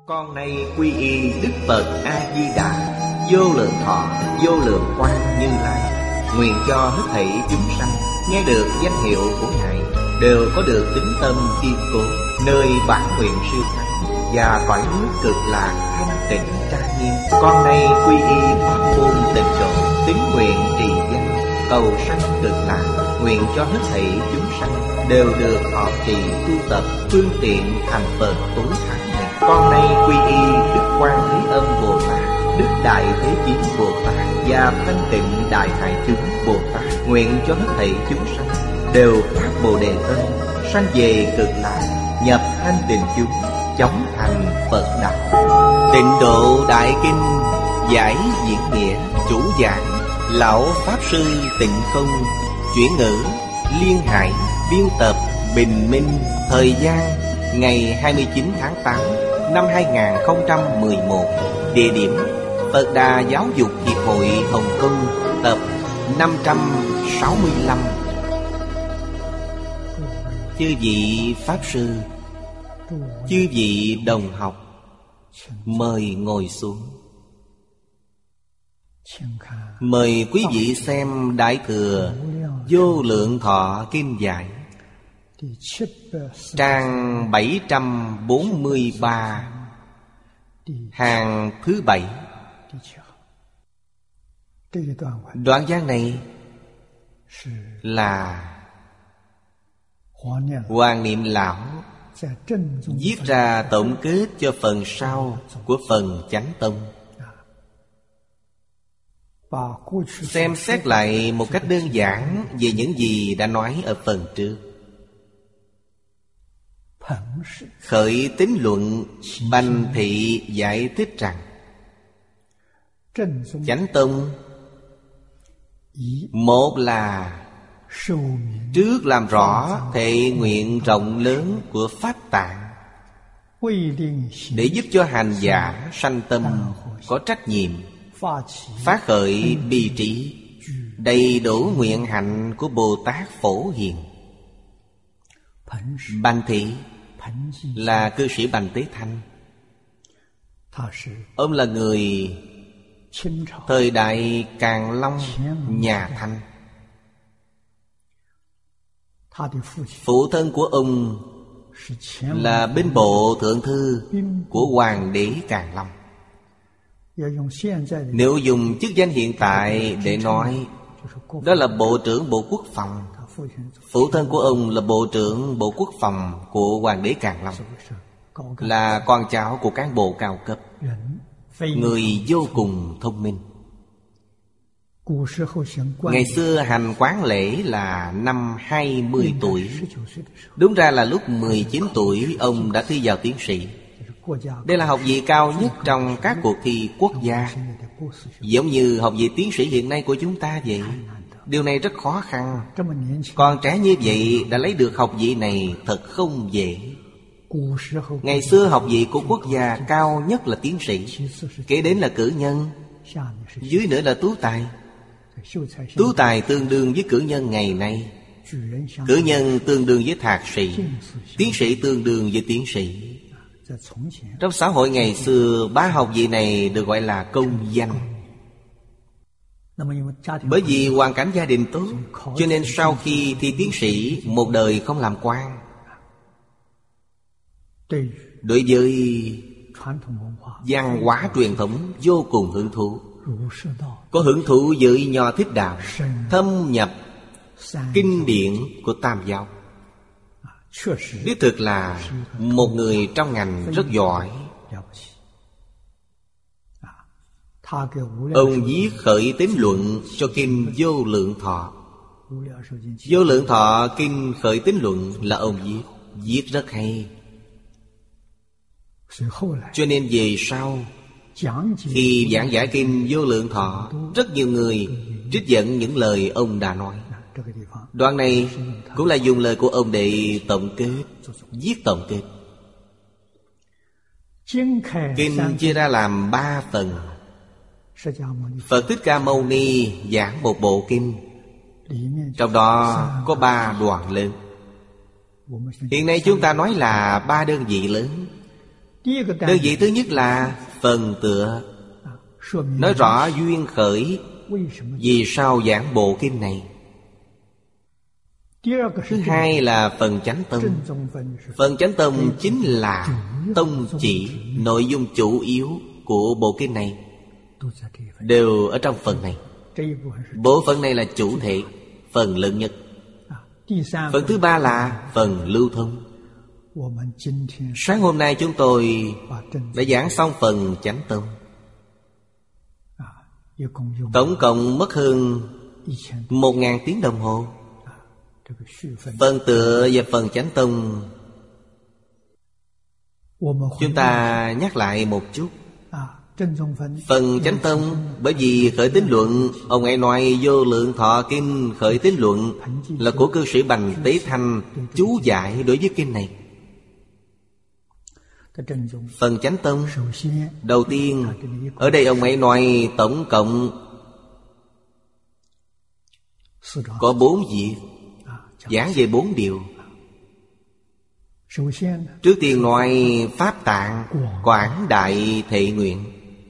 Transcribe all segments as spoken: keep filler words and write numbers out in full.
Con nay quy y Đức Phật A-di-đà, vô lượng thọ, vô lượng quang Như Lai. Nguyện cho hết thảy chúng sanh nghe được danh hiệu của Ngài đều có được tín tâm kiên cố, nơi bản nguyện siêu thắng và cõi nước cực lạc thanh tịnh trang nghiêm. Con nay quy y pháp môn tịnh độ, tín nguyện trì danh, cầu sanh cực lạc. Nguyện cho hết thảy chúng sanh đều được thọ trì tu tập phương tiện thành Phật tối thắng này. Con nay quy y Đức Quan Thế Âm Bồ Tát, Đức Đại Thế Chí Bồ Tát và Thanh Tịnh Đại Hải Chúng Bồ Tát. Nguyện cho hết thảy chúng sanh đều phát Bồ Đề tâm, sanh về cực lạc, nhập thanh tịnh chúng, chóng thành Phật đạo. Tịnh Độ Đại Kinh giải diễn nghĩa, chủ giảng Lão Pháp Sư Tịnh Không, chuyển ngữ Liên Hải, biên tập Bình Minh. Thời gian ngày hai mươi chín tháng tám năm hai nghìn không trăm mười một. Địa điểm Phật Đà Giáo dục Hiệp hội Hồng Kông, tập năm trăm sáu mươi lăm. Chư vị Pháp Sư, chư vị đồng học, mời ngồi xuống. Mời quý vị xem Đại Thừa Vô Lượng Thọ Kim Giải, trang bảy trăm bốn mươi ba, hàng thứ bảy. Đoạn văn này là Hoàng Niệm Lão viết ra tổng kết cho phần sau của phần Chánh Tông. Xem xét lại một cách đơn giản về những gì đã nói ở phần trước. Khởi tín luận Bành Thị giải thích rằng Chánh Tông một là trước làm rõ thệ nguyện rộng lớn của Pháp Tạng, để giúp cho hành giả sanh tâm có trách nhiệm, phát khởi bi trí, đầy đủ nguyện hạnh của Bồ Tát Phổ Hiền. Bành Thị là cư sĩ Bành Tế Thanh. Ông là người thời đại Càn Long nhà Thanh. Phụ thân của ông là binh bộ thượng thư của Hoàng đế Càn Long. Nếu dùng chức danh hiện tại để nói, đó là Bộ trưởng Bộ Quốc phòng. Phụ thân của ông là Bộ trưởng Bộ Quốc phòng của Hoàng đế Càn Long, là con cháu của cán bộ cao cấp, người vô cùng thông minh. Ngày xưa hành quán lễ là năm hai mươi tuổi. Đúng ra là lúc mười chín tuổi ông đã thi vào tiến sĩ. Đây là học vị cao nhất trong các cuộc thi quốc gia, giống như học vị tiến sĩ hiện nay của chúng ta vậy. Điều này rất khó khăn. Còn trẻ như vậy đã lấy được học vị này thật không dễ. Ngày xưa học vị của quốc gia cao nhất là tiến sĩ, kế đến là cử nhân, dưới nữa là tú tài. Tú tài tương đương với cử nhân ngày nay, cử nhân tương đương với thạc sĩ, tiến sĩ tương đương với tiến sĩ. Trong xã hội ngày xưa, ba học vị này được gọi là công danh. Bởi vì hoàn cảnh gia đình tốt, cho nên sau khi thi tiến sĩ, một đời không làm quan. Đối với văn hóa truyền thống vô cùng hưởng thụ, có hưởng thụ với Nho Thích Đạo, thâm nhập kinh điển của Tam giáo. Đích thực là một người trong ngành rất giỏi. Ông viết khởi tín luận cho kinh Vô Lượng Thọ. Vô Lượng Thọ kinh khởi tín luận là ông viết, viết rất hay. Cho nên về sau, khi giảng giải kinh Vô Lượng Thọ, rất nhiều người trích dẫn những lời ông đã nói. Đoạn này cũng là dùng lời của ông để tổng kết, viết tổng kết. Kinh chia ra làm ba phần. Phật Thích Ca Mâu Ni giảng một bộ kinh, trong đó có ba đoạn lớn. Hiện nay chúng ta nói là ba đơn vị lớn. Đơn vị thứ nhất là phần tựa, nói rõ duyên khởi vì sao giảng bộ kinh này. Thứ hai là phần chánh tông. Phần chánh tông chính là tông chỉ, nội dung chủ yếu của bộ kinh này đều ở trong phần này. Bộ phận này là chủ thể, phần lớn nhất. Phần thứ ba là phần lưu thông. Sáng hôm nay chúng tôi đã giảng xong phần chánh tông. Tổng cộng mất hơn một ngàn tiếng đồng hồ. Phần tựa và phần chánh tông chúng ta nhắc lại một chút. Phần chánh tông, bởi vì khởi tín luận, ông ấy nói Vô Lượng Thọ Kinh khởi tín luận là của cư sĩ Bành Tế Thanh chú giải đối với kinh này. Phần chánh tông, đầu tiên ở đây ông ấy nói tổng cộng có bốn việc, giảng về bốn điều. Trước tiên nói Pháp Tạng Quảng Đại Thệ Nguyện.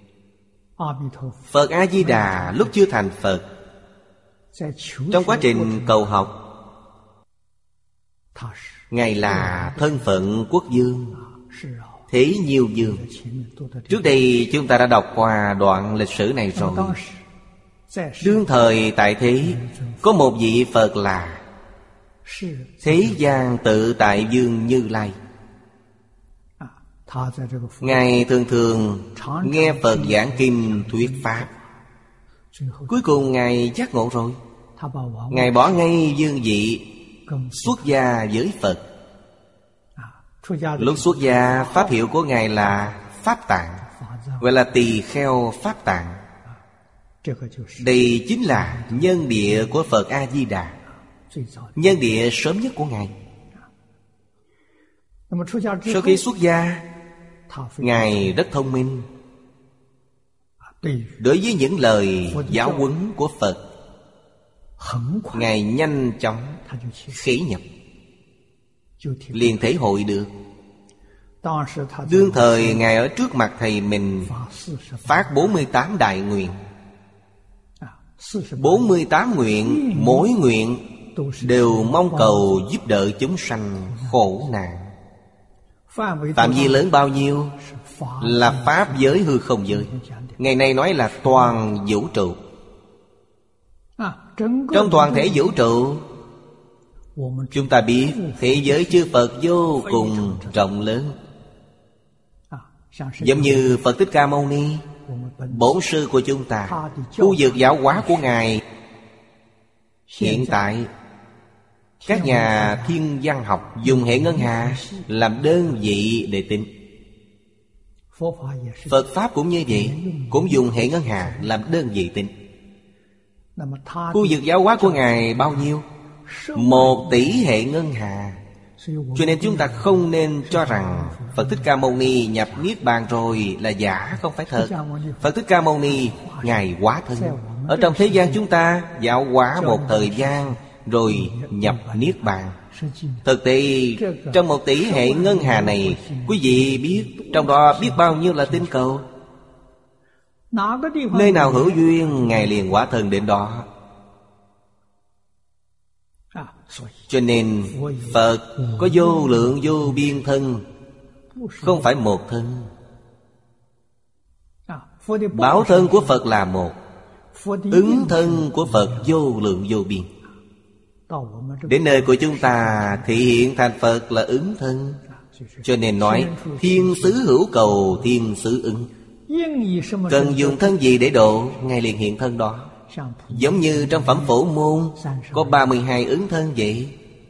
Phật A-di-đà lúc chưa thành Phật, trong quá trình cầu học, Ngài là thân phận quốc vương, Thế Nhiêu vương. Trước đây chúng ta đã đọc qua đoạn lịch sử này rồi. Đương thời tại thế, có một vị Phật là Thế gian Tự Tại Vương Như Lai. Ngài thường thường nghe Phật giảng kinh thuyết Pháp. Cuối cùng Ngài giác ngộ rồi, Ngài bỏ ngay vương vị, xuất gia với Phật. Lúc xuất gia, pháp hiệu của Ngài là Pháp Tạng, gọi là Tỳ Kheo Pháp Tạng. Đây chính là nhân địa của Phật A-di-đà, nhân địa sớm nhất của Ngài. Sau khi xuất gia, Ngài rất thông minh. Đối với những lời giáo huấn của Phật, Ngài nhanh chóng khế nhập, liền thể hội được. Đương thời Ngài ở trước mặt thầy mình phát bốn mươi tám đại nguyện. Bốn mươi tám nguyện, mỗi nguyện đều mong cầu giúp đỡ chúng sanh khổ nạn. Phạm vi lớn bao nhiêu? Là Pháp giới hư không giới. Ngày nay nói là toàn vũ trụ. Trong toàn thể vũ trụ, chúng ta biết thế giới chư Phật vô cùng rộng lớn. Giống như Phật Thích Ca Mâu Ni, bổn sư của chúng ta, khu vực giáo hóa của Ngài hiện tại, các nhà thiên văn học dùng hệ ngân hà làm đơn vị để tính. Phật Pháp cũng như vậy, cũng dùng hệ ngân hà làm đơn vị tính. Khu vực giáo hóa của Ngài bao nhiêu? Một tỷ hệ ngân hà. Cho nên chúng ta không nên cho rằng Phật Thích Ca Mâu Ni nhập Niết Bàn rồi là giả, không phải thật. Phật Thích Ca Mâu Ni, Ngài hóa thân ở trong thế gian chúng ta, giáo hóa một thời gian rồi nhập Niết Bàn. Thực tế trong một tỷ hệ ngân hà này, quý vị biết trong đó biết bao nhiêu là tinh cầu. Nơi nào hữu duyên, Ngài liền hóa thân đến đó. Cho nên Phật có vô lượng vô biên thân, không phải một thân. Báo thân của Phật là một, ứng thân của Phật vô lượng vô biên. Đến nơi của chúng ta thị hiện thành Phật là ứng thân. Cho nên nói thiên xứ hữu cầu, thiên xứ ứng. Cần dùng thân gì để độ, Ngài liền hiện thân đó. Giống như trong phẩm Phổ Môn có ba mươi hai ứng thân vậy.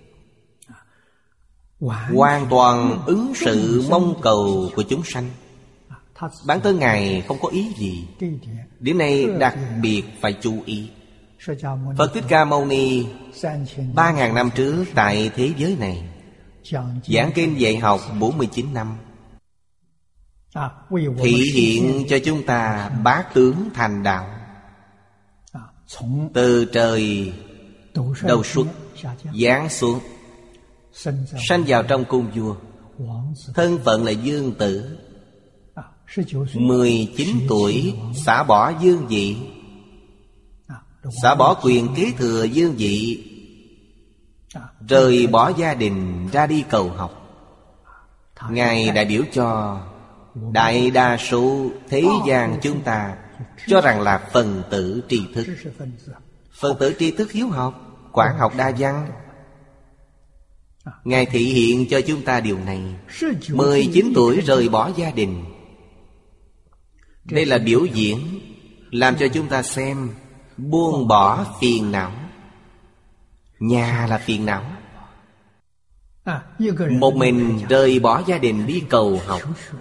Hoàn toàn ứng sự mong cầu của chúng sanh. Bản thân Ngài không có ý gì. Điểm này đặc biệt phải chú ý. Phật Thích Ca Mâu Ni ba ngàn năm trước tại thế giới này giảng kinh dạy học bốn mươi chín năm, thị hiện cho chúng ta bát tướng thành đạo. Từ trời đầu xuất giáng xuống, sanh vào trong cung vua, thân phận là vương tử. Mười chín tuổi xả bỏ dương vị, xả bỏ quyền kế thừa dương vị, rời bỏ gia đình ra đi cầu học. Ngài đại biểu cho đại đa số thế gian chúng ta cho rằng là phần tử tri thức. Phần tử tri thức hiếu học, quản học đa văn. Ngài thị hiện cho chúng ta điều này. Mười chín tuổi rời bỏ gia đình. Đây là biểu diễn, làm cho chúng ta xem buông bỏ phiền não. Nhà là phiền não. Một mình rời bỏ gia đình đi cầu học.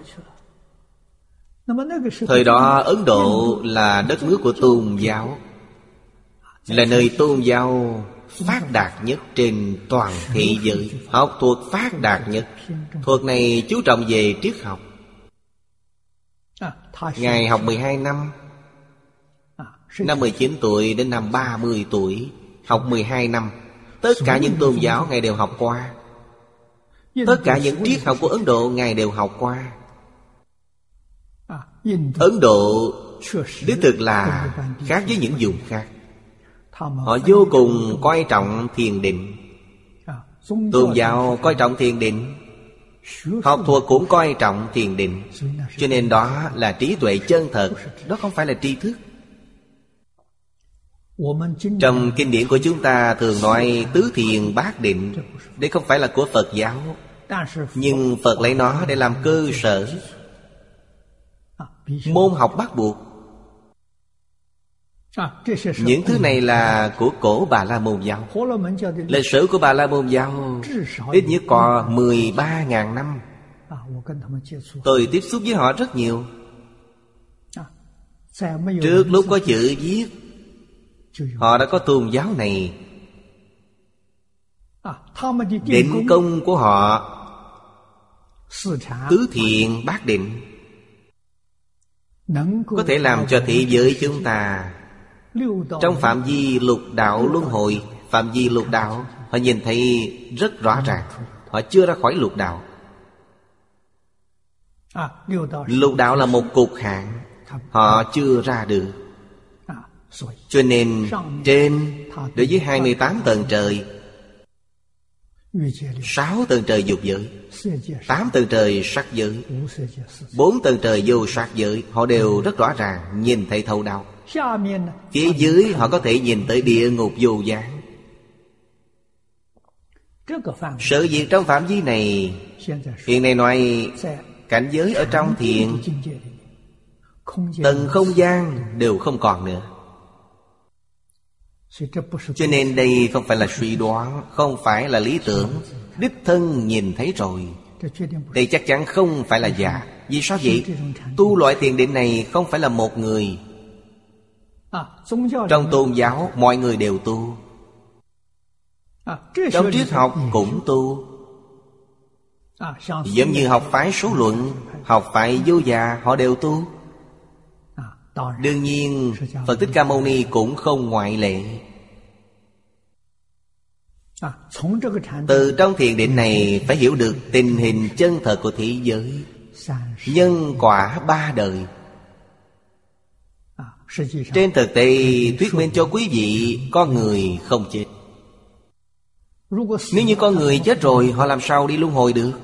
Thời đó Ấn Độ là đất nước của tôn giáo, là nơi tôn giáo phát đạt nhất trên toàn thế giới. Học thuật phát đạt nhất. Thuật này chú trọng về triết học. Ngài học mười hai năm. Năm mười chín tuổi đến năm ba mươi tuổi, học mười hai năm. Tất cả những tôn giáo Ngài đều học qua. Tất cả những triết học của Ấn Độ Ngài đều học qua. Ấn Độ đích thực là khác với những vùng khác. Họ vô cùng coi trọng thiền định. Tôn giáo coi trọng thiền định, học thuật cũng coi trọng thiền định. Cho nên đó là trí tuệ chân thật. Đó không phải là tri thức. Trong kinh điển của chúng ta thường nói tứ thiền bát định. Đây không phải là của Phật giáo, nhưng Phật lấy nó để làm cơ sở. Môn học bắt buộc. Những thứ này là của cổ Bà La Môn giáo. Lịch sử của Bà La Môn giáo ít nhất có mười ba ngàn năm. Tôi tiếp xúc với họ rất nhiều. Trước lúc có chữ viết, họ đã có tôn giáo này. Định công của họ tứ thiện bát định, có thể làm cho thế giới chúng ta trong phạm vi lục đạo luân hồi. Phạm vi lục đạo họ nhìn thấy rất rõ ràng. Họ chưa ra khỏi lục đạo. Lục đạo là một cục hạn, họ chưa ra được. Cho nên trên đối với hai mươi tám tầng trời, sáu tầng trời dục giới, tám tầng trời sắc giới, bốn tầng trời vô sắc giới, họ đều rất rõ ràng nhìn thấy thấu đạo. Phía dưới họ có thể nhìn tới địa ngục vô gián. Sự việc trong phạm vi này, hiện nay nói cảnh giới ở trong thiền, tầng không gian đều không còn nữa. Cho nên đây không phải là suy đoán, không phải là lý tưởng. Đích thân nhìn thấy rồi. Đây chắc chắn không phải là giả. Vì sao vậy? Tu loại thiền định này không phải là một người. Trong tôn giáo mọi người đều tu. Trong triết học cũng tu. Giống như học phái số luận, học phái vô già, họ đều tu. Đương nhiên Phật Thích Ca Mâu Ni cũng không ngoại lệ. Từ trong thiền định này phải hiểu được tình hình chân thật của thế giới, nhân quả ba đời. Trên thực tế thuyết minh cho quý vị, con người không chết. Nếu như con người chết rồi, họ làm sao đi luân hồi được?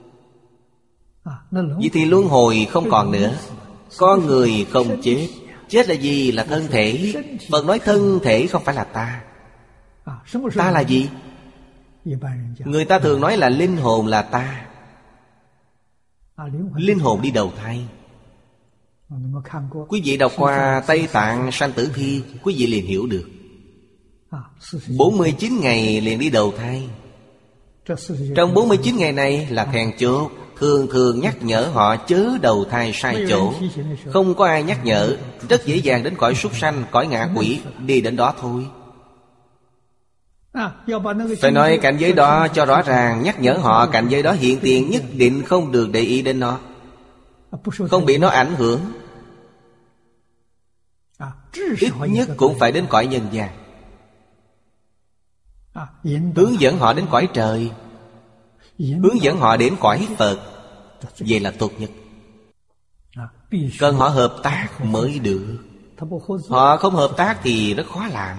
Vậy thì luân hồi không còn nữa. Con người không chết. Chết là gì? Là thân thể. Phật nói thân thể không phải là ta. Ta là gì? Người ta thường nói là linh hồn là ta. Linh hồn đi đầu thai. Quý vị đọc qua Tây Tạng Sanh Tử Thi, quý vị liền hiểu được. Bốn mươi chín ngày liền đi đầu thai. Trong bốn mươi chín ngày này là then chốt, thường thường nhắc nhở họ chớ đầu thai sai chỗ. Không có ai nhắc nhở, rất dễ dàng đến cõi súc sanh, cõi ngạ quỷ, đi đến đó thôi. Phải nói cảnh giới đó cho rõ ràng, nhắc nhở họ cảnh giới đó hiện tiền, nhất định không được để ý đến nó, không bị nó ảnh hưởng. Ít nhất cũng phải đến cõi nhân gian, hướng dẫn họ đến cõi trời, hướng dẫn họ đến cõi Phật. Vậy là tốt nhất. Cần họ hợp tác mới được. Họ không hợp tác thì rất khó làm.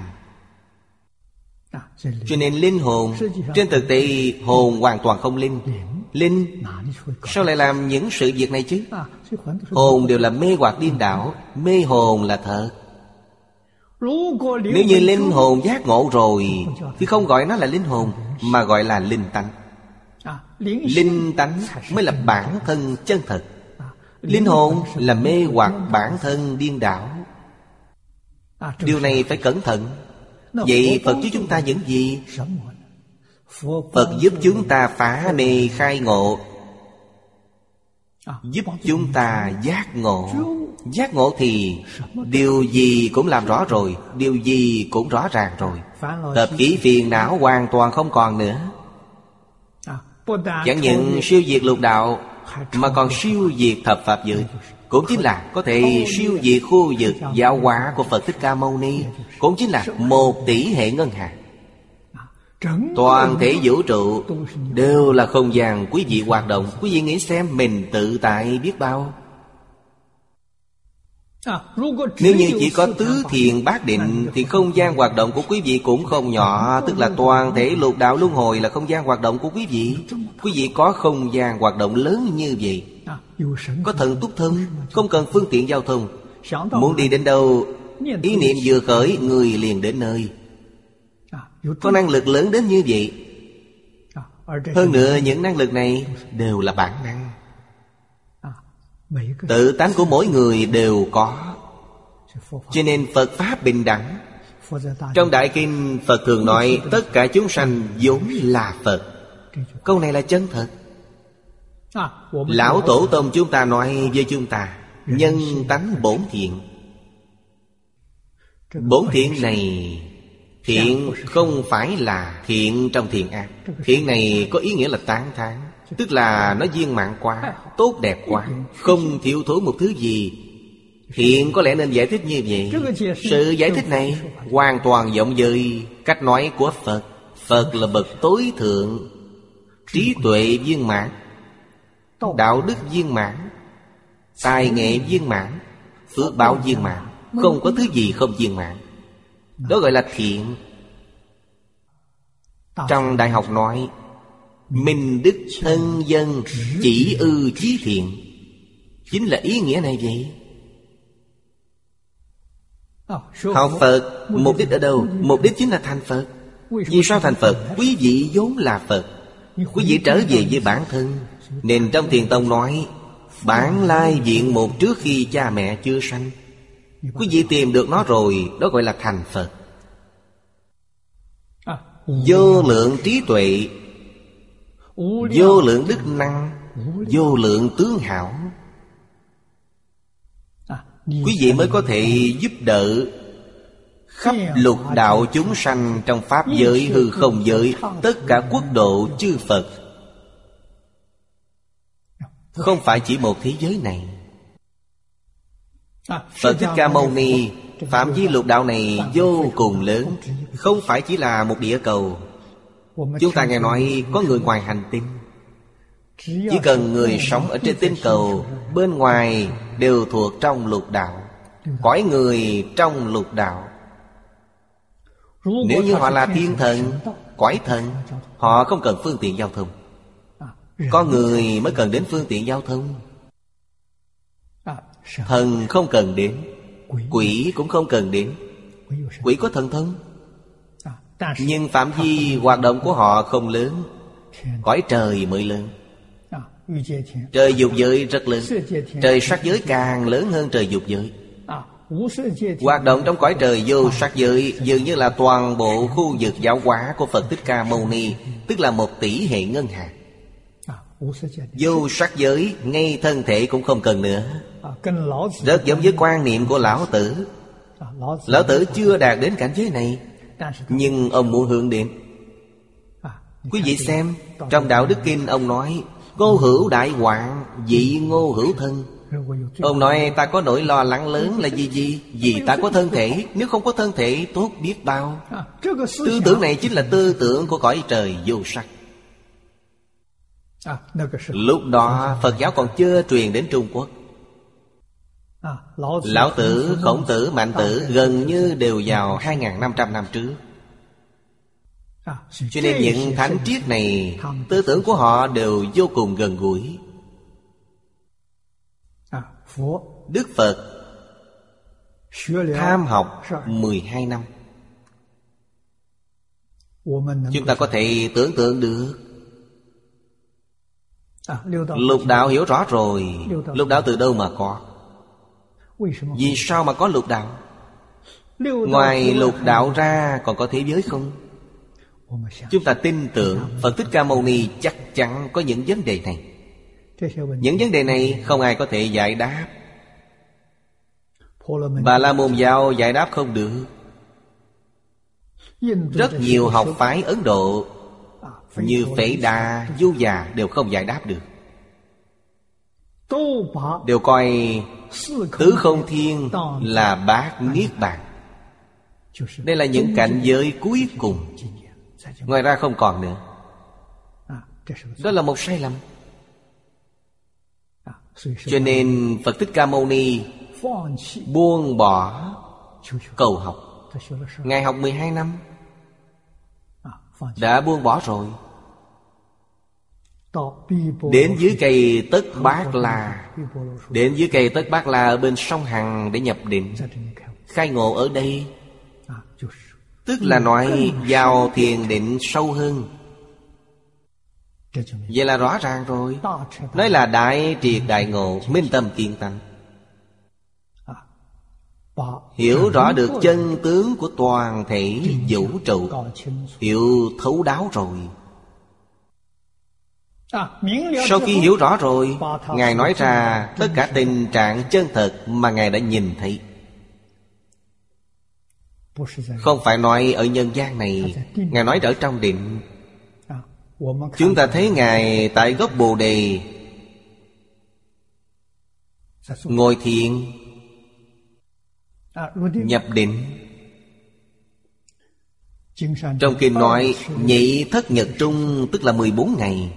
Cho nên linh hồn, trên thực tế hồn hoàn toàn không linh. Linh sao lại làm những sự việc này chứ? Hồn đều là mê hoặc điên đảo. Mê hồn là thật. Nếu như linh hồn giác ngộ rồi thì không gọi nó là linh hồn, mà gọi là linh tánh. Linh tánh mới là bản thân chân thật. Linh hồn là mê hoặc bản thân điên đảo. Điều này phải cẩn thận. Vậy Phật giúp chúng ta những gì? Phật giúp chúng ta phá mê khai ngộ, giúp chúng ta giác ngộ. Giác ngộ thì điều gì cũng làm rõ rồi, điều gì cũng rõ ràng rồi. Tập khí phiền não hoàn toàn không còn nữa. Chẳng những siêu diệt lục đạo, mà còn siêu diệt thập pháp giới. Cũng chính là có thể siêu diệt khu vực giáo hóa của Phật Thích Ca Mâu Ni. Cũng chính là một tỷ hệ ngân hà. Toàn thể vũ trụ đều là không gian quý vị hoạt động. Quý vị nghĩ xem mình tự tại biết bao. Nếu như chỉ có tứ thiền bát định thì không gian hoạt động của quý vị cũng không nhỏ. Tức là toàn thể lục đạo luân hồi là không gian hoạt động của quý vị. Quý vị có không gian hoạt động lớn như vậy. Có thần túc thân, không cần phương tiện giao thông. Muốn đi đến đâu, ý niệm vừa khởi, người liền đến nơi. Có năng lực lớn đến như vậy. Hơn nữa những năng lực này đều là bản năng. Tự tánh của mỗi người đều có. Cho nên Phật Pháp bình đẳng. Trong Đại Kinh Phật thường nói tất cả chúng sanh vốn là Phật. Câu này là chân thật. Lão Tổ Tông chúng ta nói với chúng ta nhân tánh bổn thiện. Bổn thiện này, thiện không phải là thiện trong thiện ác. Thiện này có ý nghĩa là tán thán, tức là nó viên mãn quá, tốt đẹp quá, không thiếu thốn một thứ gì. Thiện có lẽ nên giải thích như vậy. Sự giải thích này hoàn toàn giống với cách nói của Phật. Phật là bậc tối thượng, trí tuệ viên mãn, đạo đức viên mãn, tài nghệ viên mãn, phước báo viên mãn. Không có thứ gì không viên mãn. Đó gọi là thiện. Trong Đại học nói minh đức thân dân chỉ ư chí thiện, chính là ý nghĩa này vậy. Học Phật mục đích ở đâu? Mục đích chính là thành Phật. Vì sao thành Phật? Quý vị vốn là Phật. Quý vị trở về với bản thân. Nên trong Thiền Tông nói bản lai diện một trước khi cha mẹ chưa sanh. Quý vị tìm được nó rồi, đó gọi là thành Phật. Vô lượng trí tuệ, vô lượng đức năng, vô lượng tướng hảo. Quý vị mới có thể giúp đỡ khắp lục đạo chúng sanh trong pháp giới, hư không giới, tất cả quốc độ chư Phật. Không phải chỉ một thế giới này. Phật Thích Ca Mâu Ni phạm vi lục đạo này vô cùng lớn, không phải chỉ là một địa cầu. Chúng ta nghe nói có người ngoài hành tinh. Chỉ cần người sống ở trên tinh cầu, bên ngoài đều thuộc trong lục đạo, cõi người trong lục đạo. Nếu như họ là thiên thần, cõi thần, họ không cần phương tiện giao thông. Có người mới cần đến phương tiện giao thông. Thần không cần đến, quỷ cũng không cần đến. Quỷ có thần thông, nhưng phạm vi hoạt động của họ không lớn. Cõi trời mới lớn. Trời dục giới rất lớn. Trời sắc giới càng lớn hơn trời dục giới. Hoạt động trong cõi trời vô sắc giới dường như là toàn bộ khu vực giáo hóa của Phật Thích Ca Mâu Ni, tức là một tỷ hệ ngân hà. Vô sắc giới ngay thân thể cũng không cần nữa. Rất giống với quan niệm của Lão Tử. Lão Tử chưa đạt đến cảnh giới này, nhưng ông muốn hướng đến. Quý vị xem, trong Đạo Đức Kinh ông nói ngô hữu đại hoạn, dị ngô hữu thân. Ông nói ta có nỗi lo lắng lớn là gì gì? Vì ta có thân thể. Nếu không có thân thể tốt biết bao. Tư tưởng này chính là tư tưởng của cõi trời vô sắc. Lúc đó Phật giáo còn chưa truyền đến Trung Quốc. Lão Tử, Khổng Tử, Mạnh Tử gần như đều vào hai nghìn năm trăm năm trước. Cho nên những thánh triết này, tư tưởng của họ đều vô cùng gần gũi. Đức Phật tham học mười hai năm. Chúng ta có thể tưởng tượng được. Lục đạo hiểu rõ rồi. Lục đạo từ đâu mà có? Vì sao mà có lục đạo? Ngoài lục đạo ra còn có thế giới không? Chúng ta tin tưởng Phật Thích Ca Mâu Ni chắc chắn có những vấn đề này. Những vấn đề này không ai có thể giải đáp. Bà La Môn Giáo giải đáp không được. Rất nhiều học phái Ấn Độ như Phệ Đà, Du Già đều không giải đáp được. Đều coi tứ không thiên là bát niết bàn. Đây là những cảnh giới cuối cùng, ngoài ra không còn nữa. Đó là một sai lầm. Cho nên Phật Thích Ca Mâu Ni buông bỏ cầu học. Ngài học mười hai năm đã buông bỏ rồi. Đến dưới cây Tất Bát La, Đến dưới cây Tất Bát La ở bên sông Hằng để nhập định. Khai ngộ ở đây, tức là nói vào thiền định sâu hơn. Vậy là rõ ràng rồi. Nói là đại triệt đại ngộ, minh tâm kiên tánh. Hiểu rõ được chân tướng của toàn thể vũ trụ, hiểu thấu đáo rồi. Sau khi hiểu rõ rồi, Ngài nói ra tất cả tình trạng chân thật mà Ngài đã nhìn thấy. Không phải nói ở nhân gian này, Ngài nói ở trong định. Chúng ta thấy Ngài tại gốc Bồ Đề ngồi thiền, nhập định. Trong kinh nói nhị thất nhật trung, tức là mười bốn ngày.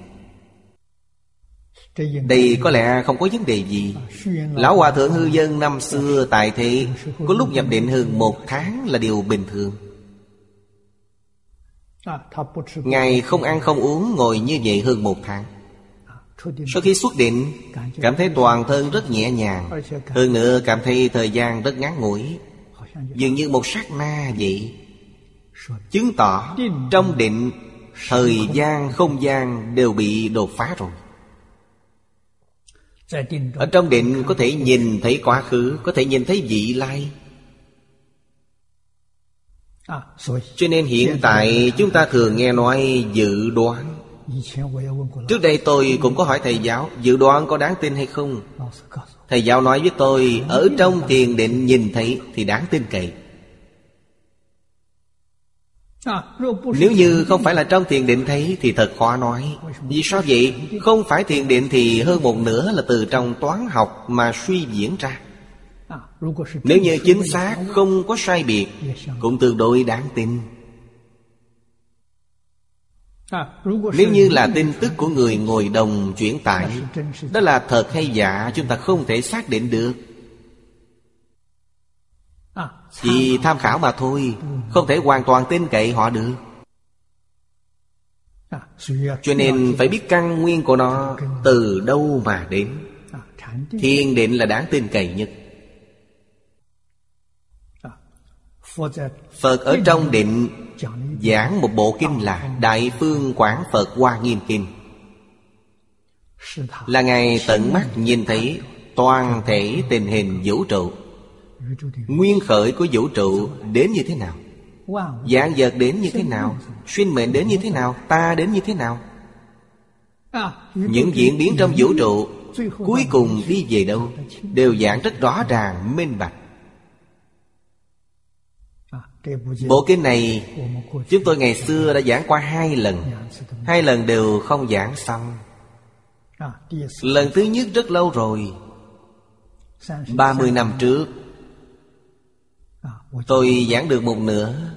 Đây có lẽ không có vấn đề gì. Lão Hòa Thượng Hư Dân năm xưa tại thế, có lúc nhập định hơn một tháng là điều bình thường. Ngài không ăn không uống ngồi như vậy hơn một tháng. Sau khi xuất định, cảm thấy toàn thân rất nhẹ nhàng. Hơn nữa cảm thấy thời gian rất ngắn ngủi, dường như một sát na vậy. Chứng tỏ trong định, thời gian, không gian đều bị đột phá rồi. Ở trong định có thể nhìn thấy quá khứ, có thể nhìn thấy vị lai. Cho nên hiện tại chúng ta thường nghe nói dự đoán. Trước đây tôi cũng có hỏi thầy giáo, dự đoán có đáng tin hay không? Thầy giáo nói với tôi, ở trong thiền định nhìn thấy thì đáng tin cậy. Nếu như không phải là trong thiền định thấy thì thật khó nói. Vì sao vậy? Không phải thiền định thì hơn một nửa là từ trong toán học mà suy diễn ra. Nếu như chính xác, không có sai biệt, cũng tương đối đáng tin. Nếu như là tin tức của người ngồi đồng chuyển tải, đó là thật hay giả chúng ta không thể xác định được. Chỉ tham khảo mà thôi, không thể hoàn toàn tin cậy họ được. Cho nên phải biết căn nguyên của nó từ đâu mà đến. Thiền định là đáng tin cậy nhất. Phật ở trong định giảng một bộ kinh là Đại Phương Quảng Phật Hoa Nghiêm Kinh. Là Ngài tận mắt nhìn thấy toàn thể tình hình vũ trụ, nguyên khởi của vũ trụ đến như thế nào, vạn vật đến như thế nào, sinh mệnh đến như thế nào, ta đến như thế nào. Những diễn biến trong vũ trụ cuối cùng đi về đâu đều giảng rất rõ ràng, minh bạch. Bộ kinh này chúng tôi ngày xưa đã giảng qua hai lần. Hai lần đều không giảng xong. Lần thứ nhất rất lâu rồi, ba mươi năm trước. Tôi giảng được một nửa,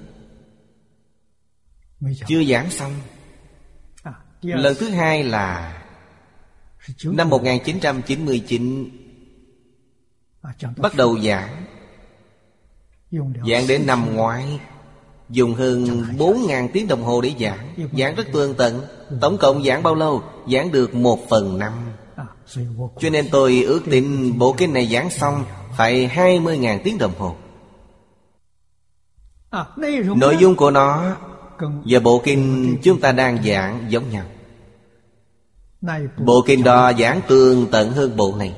chưa giảng xong. Lần thứ hai là năm một nghìn chín trăm chín mươi chín, bắt đầu giảng. Giảng đến năm ngoái, dùng hơn bốn ngàn tiếng đồng hồ để giảng. Giảng rất tường tận. Tổng cộng giảng bao lâu? Giảng được một phần năm. Cho nên tôi ước tính bộ kinh này giảng xong phải hai mươi ngàn tiếng đồng hồ. Nội dung của nó và bộ kinh chúng ta đang giảng giống nhau. Bộ kinh đó giảng tường tận hơn bộ này.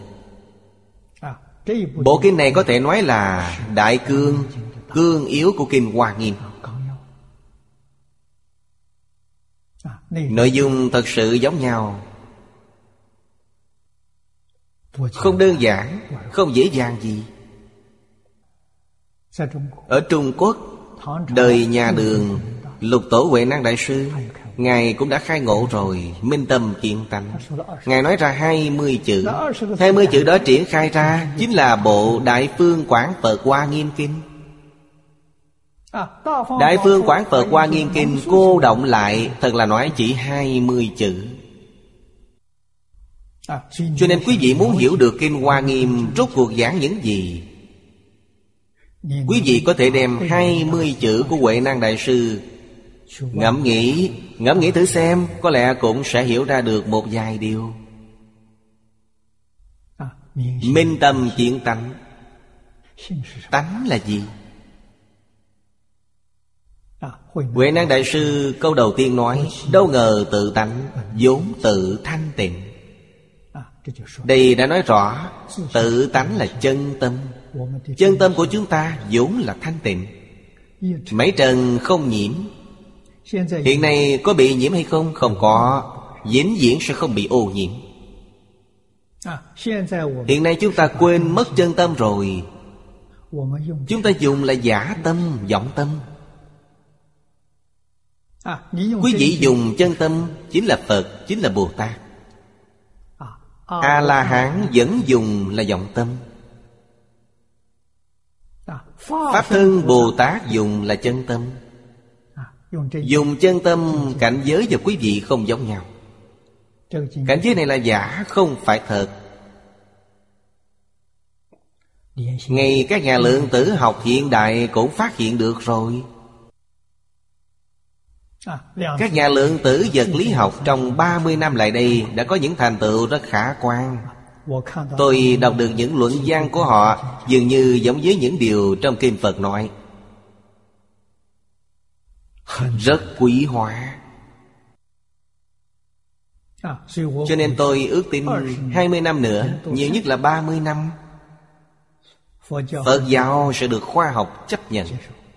Bộ kinh này có thể nói là đại cương, cương yếu của kinh Hoa Nghiêm. Nội dung thật sự giống nhau, không đơn giản, không dễ dàng gì. Ở Trung Quốc, đời nhà Đường, Lục Tổ Huệ Năng Đại Sư, Ngài cũng đã khai ngộ rồi, minh tâm kiến tánh. Ngài nói ra hai mươi chữ. Hai mươi chữ đó triển khai ra chính là bộ Đại Phương Quảng Phật Hoa Nghiêm Kinh. Đại Phương Quảng Phật Hoa Nghiêm Kinh cô động lại, thật là nói chỉ hai mươi chữ. Cho nên quý vị muốn hiểu được kinh Hoa Nghiêm rốt cuộc giảng những gì, quý vị có thể đem hai mươi chữ của Huệ Năng Đại Sư ngẫm nghĩ, ngẫm nghĩ thử xem, có lẽ cũng sẽ hiểu ra được một vài điều. Minh tâm kiến tánh. Tánh là gì? Huệ Năng Đại Sư câu đầu tiên nói: đâu ngờ tự tánh, vốn tự thanh tịnh. Đây đã nói rõ tự tánh là chân tâm. Chân tâm của chúng ta vốn là thanh tịnh, mấy trần không nhiễm. Hiện nay có bị nhiễm hay không? Không có. Vĩnh viễn sẽ không bị ô nhiễm. Hiện nay chúng ta quên mất chân tâm rồi. Chúng ta dùng là giả tâm, vọng tâm. Quý vị dùng chân tâm chính là Phật, chính là Bồ Tát. A-la-hán vẫn dùng là vọng tâm. Pháp thân Bồ Tát dùng là chân tâm. Dùng chân tâm, cảnh giới và quý vị không giống nhau. Cảnh giới này là giả, không phải thật. Ngay các nhà lượng tử học hiện đại cũng phát hiện được rồi. Các nhà lượng tử vật lý học trong ba mươi năm lại đây đã có những thành tựu rất khả quan. Tôi đọc được những luận văn của họ, dường như giống với những điều trong kinh Phật nói. Rất quý hóa. Cho nên tôi ước tính hai mươi năm nữa, nhiều nhất là ba mươi năm, Phật giáo sẽ được khoa học chấp nhận,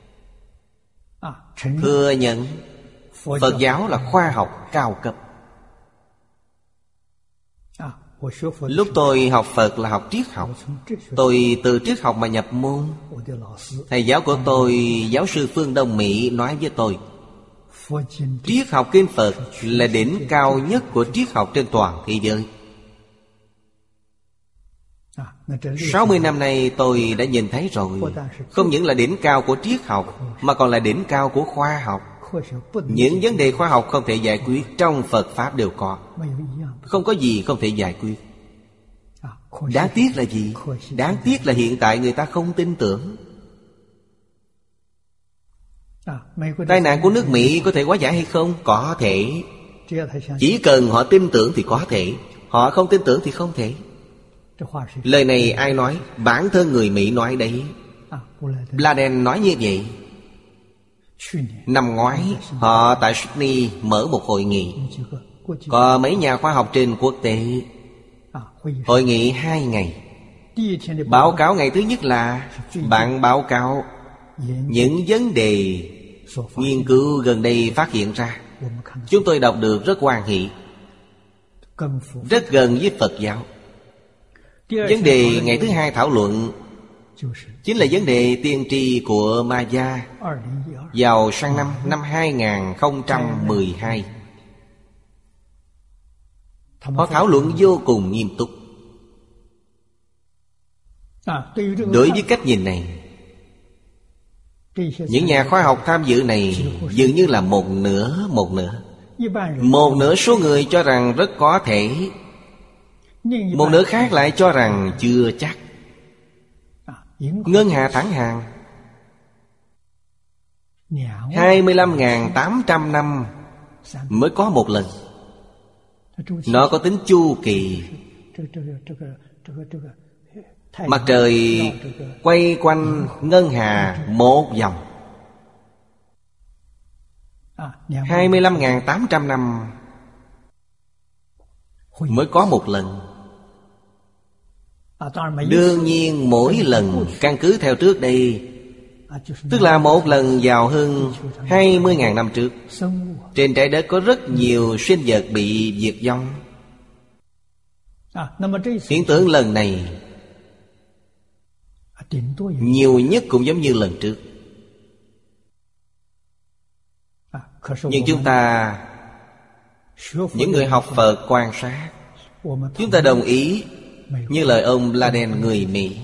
thừa nhận Phật giáo là khoa học cao cấp. Lúc tôi học Phật là học triết học. Tôi từ triết học mà nhập môn. Thầy giáo của tôi, giáo sư Phương Đông Mỹ, nói với tôi: triết học kinh Phật là đỉnh cao nhất của triết học trên toàn thế giới. Sáu mươi năm nay tôi đã nhìn thấy rồi. Không những là đỉnh cao của triết học, mà còn là đỉnh cao của khoa học. Những vấn đề khoa học không thể giải quyết, trong Phật Pháp đều có. Không có gì không thể giải quyết. Đáng tiếc là gì? Đáng tiếc là hiện tại người ta không tin tưởng. Tai nạn của nước Mỹ có thể hóa giải hay không? Có thể. Chỉ cần họ tin tưởng thì có thể. Họ không tin tưởng thì không thể. Lời này ai nói? Bản thân người Mỹ nói đấy. Bladen nói như vậy. Năm ngoái, họ tại Sydney mở một hội nghị. Có mấy nhà khoa học trên quốc tế. Hội nghị hai ngày. Báo cáo ngày thứ nhất là bạn báo cáo những vấn đề nghiên cứu gần đây phát hiện ra. Chúng tôi đọc được rất hoan hỷ, rất gần với Phật giáo. Vấn đề ngày thứ hai thảo luận chính là vấn đề tiên tri của Maya vào sang năm năm hai không một hai. Họ thảo luận vô cùng nghiêm túc. Đối với cách nhìn này, những nhà khoa học tham dự này dường như là một nửa một nửa. Một nửa số người cho rằng rất có thể, một nửa khác lại cho rằng chưa chắc. Ngân hà thẳng hàng hai mươi lăm nghìn tám trăm năm mới có một lần. Nó có tính chu kỳ. Mặt trời quay quanh ngân hà một vòng hai mươi lăm nghìn tám trăm năm mới có một lần. Đương nhiên mỗi lần căn cứ theo trước đây, tức là một lần vào hơn hai mươi nghìn năm trước, trên trái đất có rất nhiều sinh vật bị diệt vong. Hiện tượng lần này nhiều nhất cũng giống như lần trước. Nhưng chúng ta, những người học Phật quan sát, chúng ta đồng ý như lời ông Laden người Mỹ.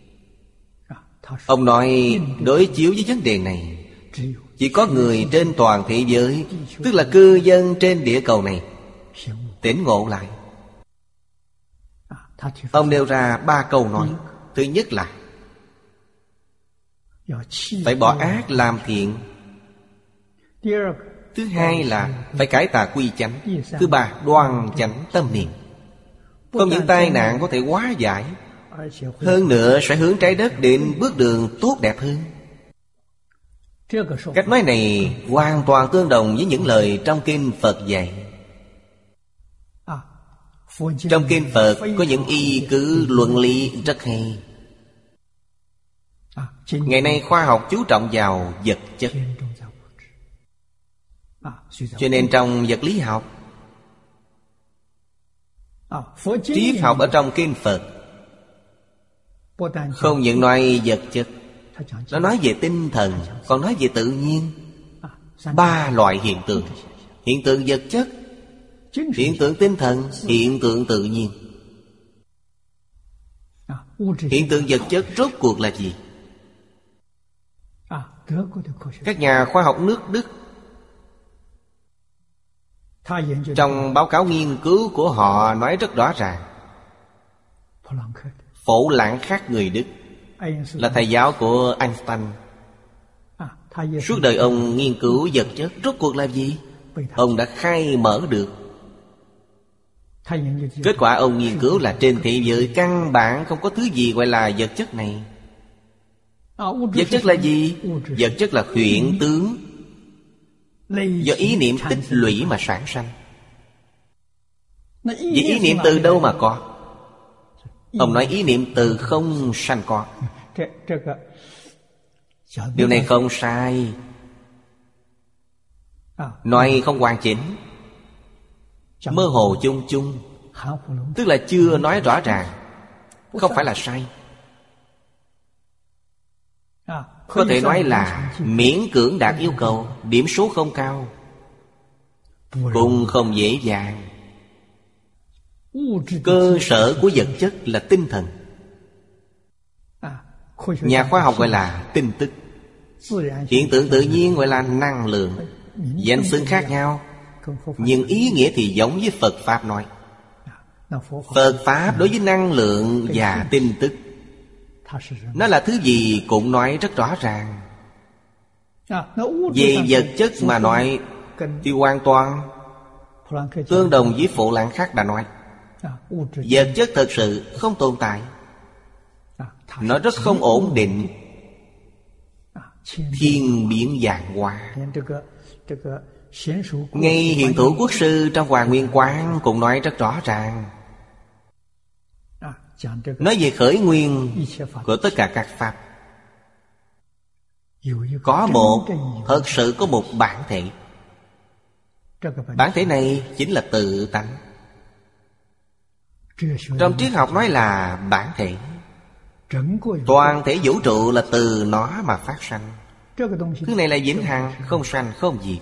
Ông nói đối chiếu với vấn đề này, chỉ có người trên toàn thế giới, tức là cư dân trên địa cầu này, tỉnh ngộ lại. Ông nêu ra ba câu nói. Thứ nhất là phải bỏ ác làm thiện. Thứ hai là phải cải tà quy chánh. Thứ ba, đoan chánh tâm niệm. Không những tai nạn có thể hóa giải, hơn nữa sẽ hướng trái đất đến bước đường tốt đẹp hơn. Cách nói này hoàn toàn tương đồng với những lời trong kinh Phật dạy. Trong kinh Phật có những y cứ luận lý rất hay. Ngày nay khoa học chú trọng vào vật chất, cho nên trong vật lý học, triết học ở trong kinh Phật không những nói vật chất, nó nói về tinh thần, còn nói về tự nhiên. Ba loại hiện tượng: hiện tượng vật chất, hiện tượng tinh thần, hiện tượng tự nhiên. Hiện tượng vật chất rốt cuộc là gì? Các nhà khoa học nước Đức trong báo cáo nghiên cứu của họ nói rất rõ ràng. Phổ Lãng Khắc người Đức là thầy giáo của Einstein. Suốt đời ông nghiên cứu vật chất rốt cuộc là gì, ông đã khai mở được. Kết quả ông nghiên cứu là trên thế giới căn bản không có thứ gì gọi là vật chất này. Vật chất là gì? Vật chất là hiện tướng do ý niệm tích lũy mà sản sanh. Vậy ý niệm từ đâu mà có? Ông nói ý niệm từ không sanh có. Điều này không sai, nói không hoàn chỉnh, mơ hồ chung chung, tức là chưa nói rõ ràng. Không phải là sai, có thể nói là miễn cưỡng đạt yêu cầu, điểm số không cao, cũng không dễ dàng. Cơ sở của vật chất là tinh thần. Nhà khoa học gọi là tin tức. Hiện tượng tự nhiên gọi là năng lượng. Danh xưng khác nhau, nhưng ý nghĩa thì giống với Phật Pháp nói. Phật Pháp đối với năng lượng và tin tức, nó là thứ gì cũng nói rất rõ ràng. Về vật chất mà nói thì hoàn toàn tương đồng với Phổ Lãng Khắc đã nói. Vật chất thật sự không tồn tại, nó rất không ổn định, thiên biến vạn hóa. Ngay Hiền Thủ Quốc Sư trong Hòa Nguyên Quán cũng nói rất rõ ràng, nói về khởi nguyên của tất cả các pháp. Có một, thật sự có một bản thể. Bản thể này chính là tự tánh. Trong triết học nói là bản thể. Toàn thể vũ trụ là từ nó mà phát sanh. Thứ này là vĩnh hằng, không sanh không diệt.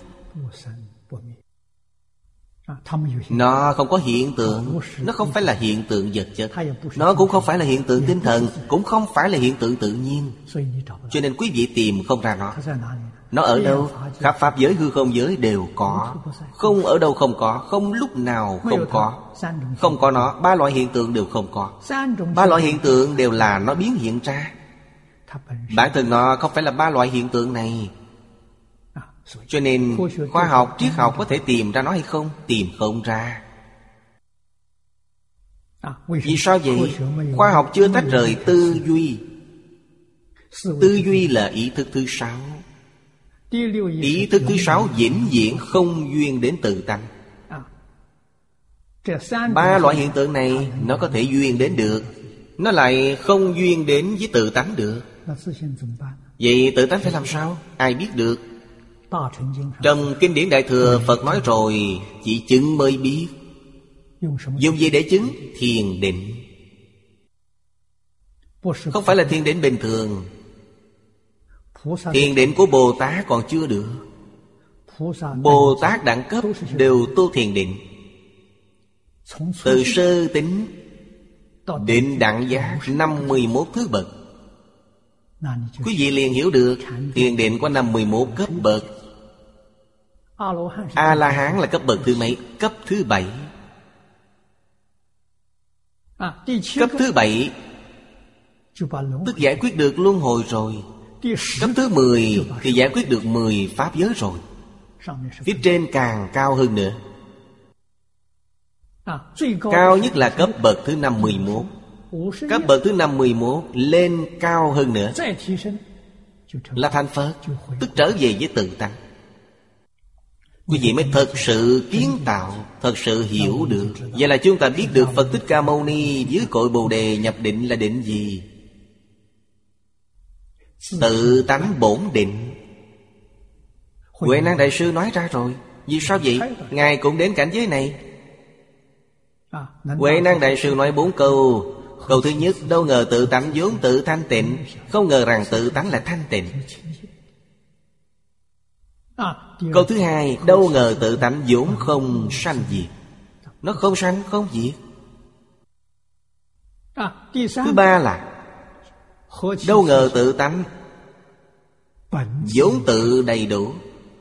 Nó không có hiện tượng. Nó không phải là hiện tượng vật chất, nó cũng không phải là hiện tượng tinh thần, cũng không phải là hiện tượng tự nhiên. Cho nên quý vị tìm không ra nó. Nó ở đâu? Khắp pháp giới hư không giới đều có. Không ở đâu không có, không lúc nào không có. Không có nó, ba loại hiện tượng đều không có. Ba loại hiện tượng đều là nó biến hiện ra. Bản thân nó không phải là ba loại hiện tượng này. Cho nên khoa học, triết học có thể tìm ra nó hay không? Tìm không ra. Vì sao vậy? Khoa học chưa tách rời tư duy. Tư duy là ý thức thứ sáu. Ý thức thứ sáu vĩnh viễn không duyên đến tự tánh. Ba loại hiện tượng này nó có thể duyên đến được, nó lại không duyên đến với tự tánh được. Vậy tự tánh phải làm sao? Ai biết được? Trong Kinh điển Đại Thừa Phật nói rồi, chỉ chứng mới biết. Dùng gì để chứng? Thiền định. Không phải là thiền định bình thường. Thiền định của Bồ Tát còn chưa được. Bồ Tát đẳng cấp đều tu thiền định. Từ sơ tính đến đẳng giác năm mươi mốt thứ bậc. Quý vị liền hiểu được thiền định có năm mươi mốt cấp bậc. A-la-hán là cấp bậc thứ mấy? Cấp thứ bảy. Cấp thứ bảy tức giải quyết được luân hồi rồi. Cấp thứ mười thì giải quyết được mười pháp giới rồi. Phía trên càng cao hơn nữa. Cao nhất là cấp bậc thứ năm mươi mốt. Cấp bậc thứ năm mươi mốt lên cao hơn nữa là thành Phật, tức trở về với tự tánh. Quý vị mới thật sự kiến tạo, thật sự hiểu được. Vậy là chúng ta biết được Phật Thích Ca Mâu Ni dưới cội Bồ Đề nhập định là định gì? Tự tánh bổn định. Huệ Năng Đại Sư nói ra rồi. Vì sao vậy? Ngài cũng đến cảnh giới này. Huệ Năng Đại Sư nói bốn câu. Câu thứ nhất, đâu ngờ tự tánh vốn tự thanh tịnh, không ngờ rằng tự tánh là thanh tịnh. Câu thứ hai, đâu ngờ tự tánh vốn không sanh diệt. Nó không sanh không diệt. Thứ ba là đâu ngờ tự tánh vốn tự đầy đủ.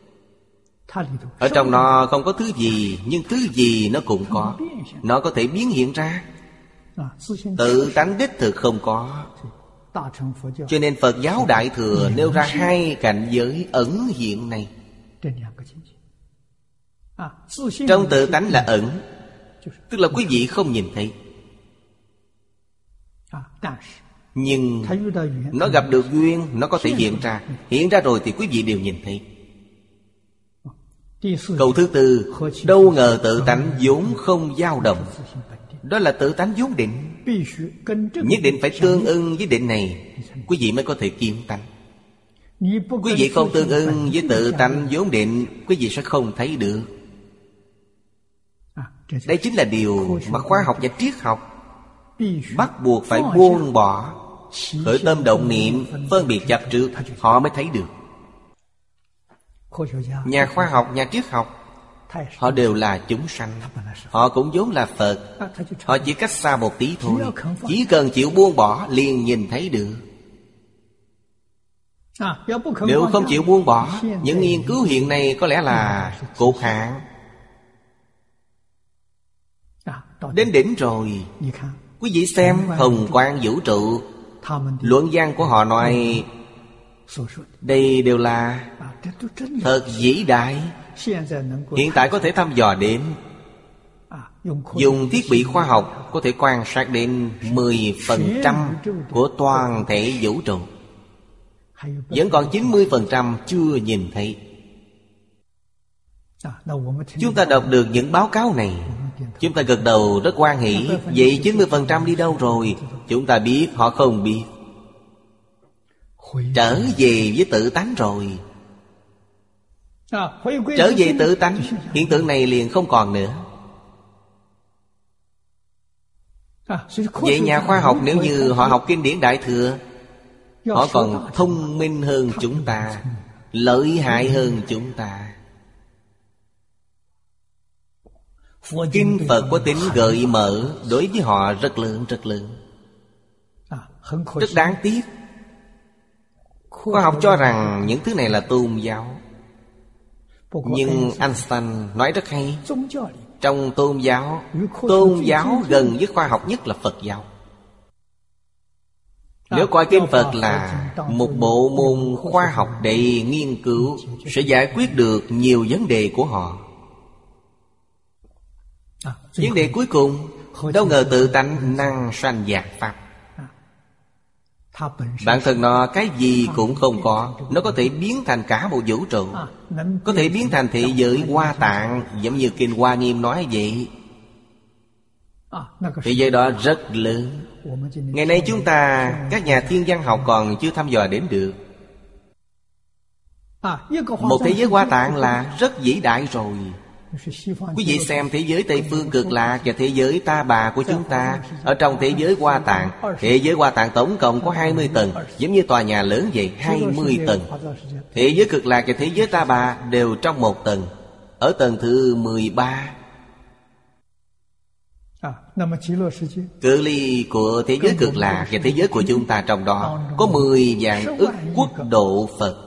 Ở trong nó không có thứ gì, nhưng thứ gì nó cũng có. Nó có thể biến hiện ra. Tự tánh đích thực không có. Cho nên Phật giáo Đại Thừa nêu ra hai cảnh giới ẩn hiện này. Trong tự tánh là ẩn, tức là quý vị không nhìn thấy. Nhưng nó gặp được duyên, nó có thể hiện ra. Hiện ra rồi thì quý vị đều nhìn thấy. Câu thứ tư, đâu ngờ tự tánh vốn không dao động. Đó là tự tánh vốn định. Nhất định phải tương ưng với định này, quý vị mới có thể kiến tánh. Quý vị không tương ưng với tự tánh vốn định, quý vị sẽ không thấy được. Đây chính là điều mà khoa học và triết học bắt buộc phải buông bỏ. Khởi tâm động niệm, phân biệt chấp trước, họ mới thấy được. Nhà khoa học, nhà triết học, họ đều là chúng sanh. Họ cũng vốn là Phật. Họ chỉ cách xa một tí thôi. Chỉ cần chịu buông bỏ liền nhìn thấy được. Nếu không chịu buông bỏ, những nghiên cứu hiện nay có lẽ là cột hạn. Đến đỉnh rồi. Quý vị xem hồng quang vũ trụ, luận văn của họ nói đây đều là thật vĩ đại. Hiện tại có thể thăm dò đến, dùng thiết bị khoa học có thể quan sát đến mười phần trăm của toàn thể vũ trụ. Vẫn còn chín mươi phần trăm chưa nhìn thấy. Chúng ta đọc được những báo cáo này, chúng ta gật đầu rất hoan hỷ. Vậy chín mươi phần trăm đi đâu rồi? Chúng ta biết, họ không biết. Trở về với tự tánh rồi. Trở về tự tánh, hiện tượng này liền không còn nữa. Vậy nhà khoa học nếu như họ học kinh điển Đại Thừa, họ còn thông minh hơn chúng ta, lợi hại hơn chúng ta. Kinh Phật có tính gợi mở, đối với họ rất lớn rất lớn. Rất đáng tiếc, khoa học cho rằng những thứ này là tôn giáo. Nhưng Einstein nói rất hay, trong tôn giáo, tôn giáo gần với khoa học nhất là Phật giáo. Nếu coi kinh Phật là một bộ môn khoa học để nghiên cứu, sẽ giải quyết được nhiều vấn đề của họ. Vấn đề cuối cùng, đâu ngờ tự tánh năng sanh giác Pháp. Bản thân nó cái gì cũng không có. Nó có thể biến thành cả một vũ trụ, có thể biến thành thế giới Hoa Tạng, giống như Kinh Hoa Nghiêm nói vậy. Thế giới đó rất lớn. Ngày nay chúng ta, các nhà thiên văn học còn chưa thăm dò đến được. Một thế giới Hoa Tạng là rất vĩ đại rồi. Quý vị xem thế giới Tây Phương Cực Lạc và thế giới Ta Bà của chúng ta. Ở trong thế giới Hoa Tạng, thế giới Hoa Tạng tổng cộng có hai mươi tầng, giống như tòa nhà lớn vậy, hai mươi tầng. Thế giới Cực Lạc và thế giới Ta Bà đều trong một tầng, ở tầng thứ mười ba. Cự ly của thế giới Cực Lạc và thế giới của chúng ta trong đó có mười vạn ức quốc độ Phật.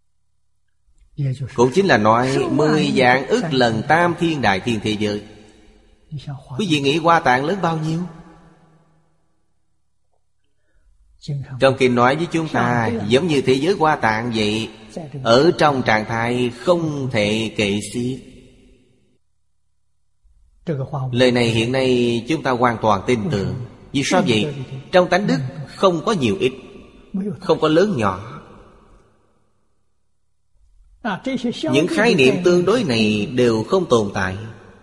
Cũng chính là nói mười vạn ức lần tam thiên đại thiên thế giới. Quý vị nghĩ Hoa Tạng lớn bao nhiêu? Trong kinh nói với chúng ta, giống như thế giới Hoa Tạng vậy, ở trong trạng thái không thể kể xiết. Lời này hiện nay chúng ta hoàn toàn tin tưởng. Vì sao vậy? Trong tánh đức không có nhiều ít, không có lớn nhỏ. Những khái niệm tương đối này đều không tồn tại.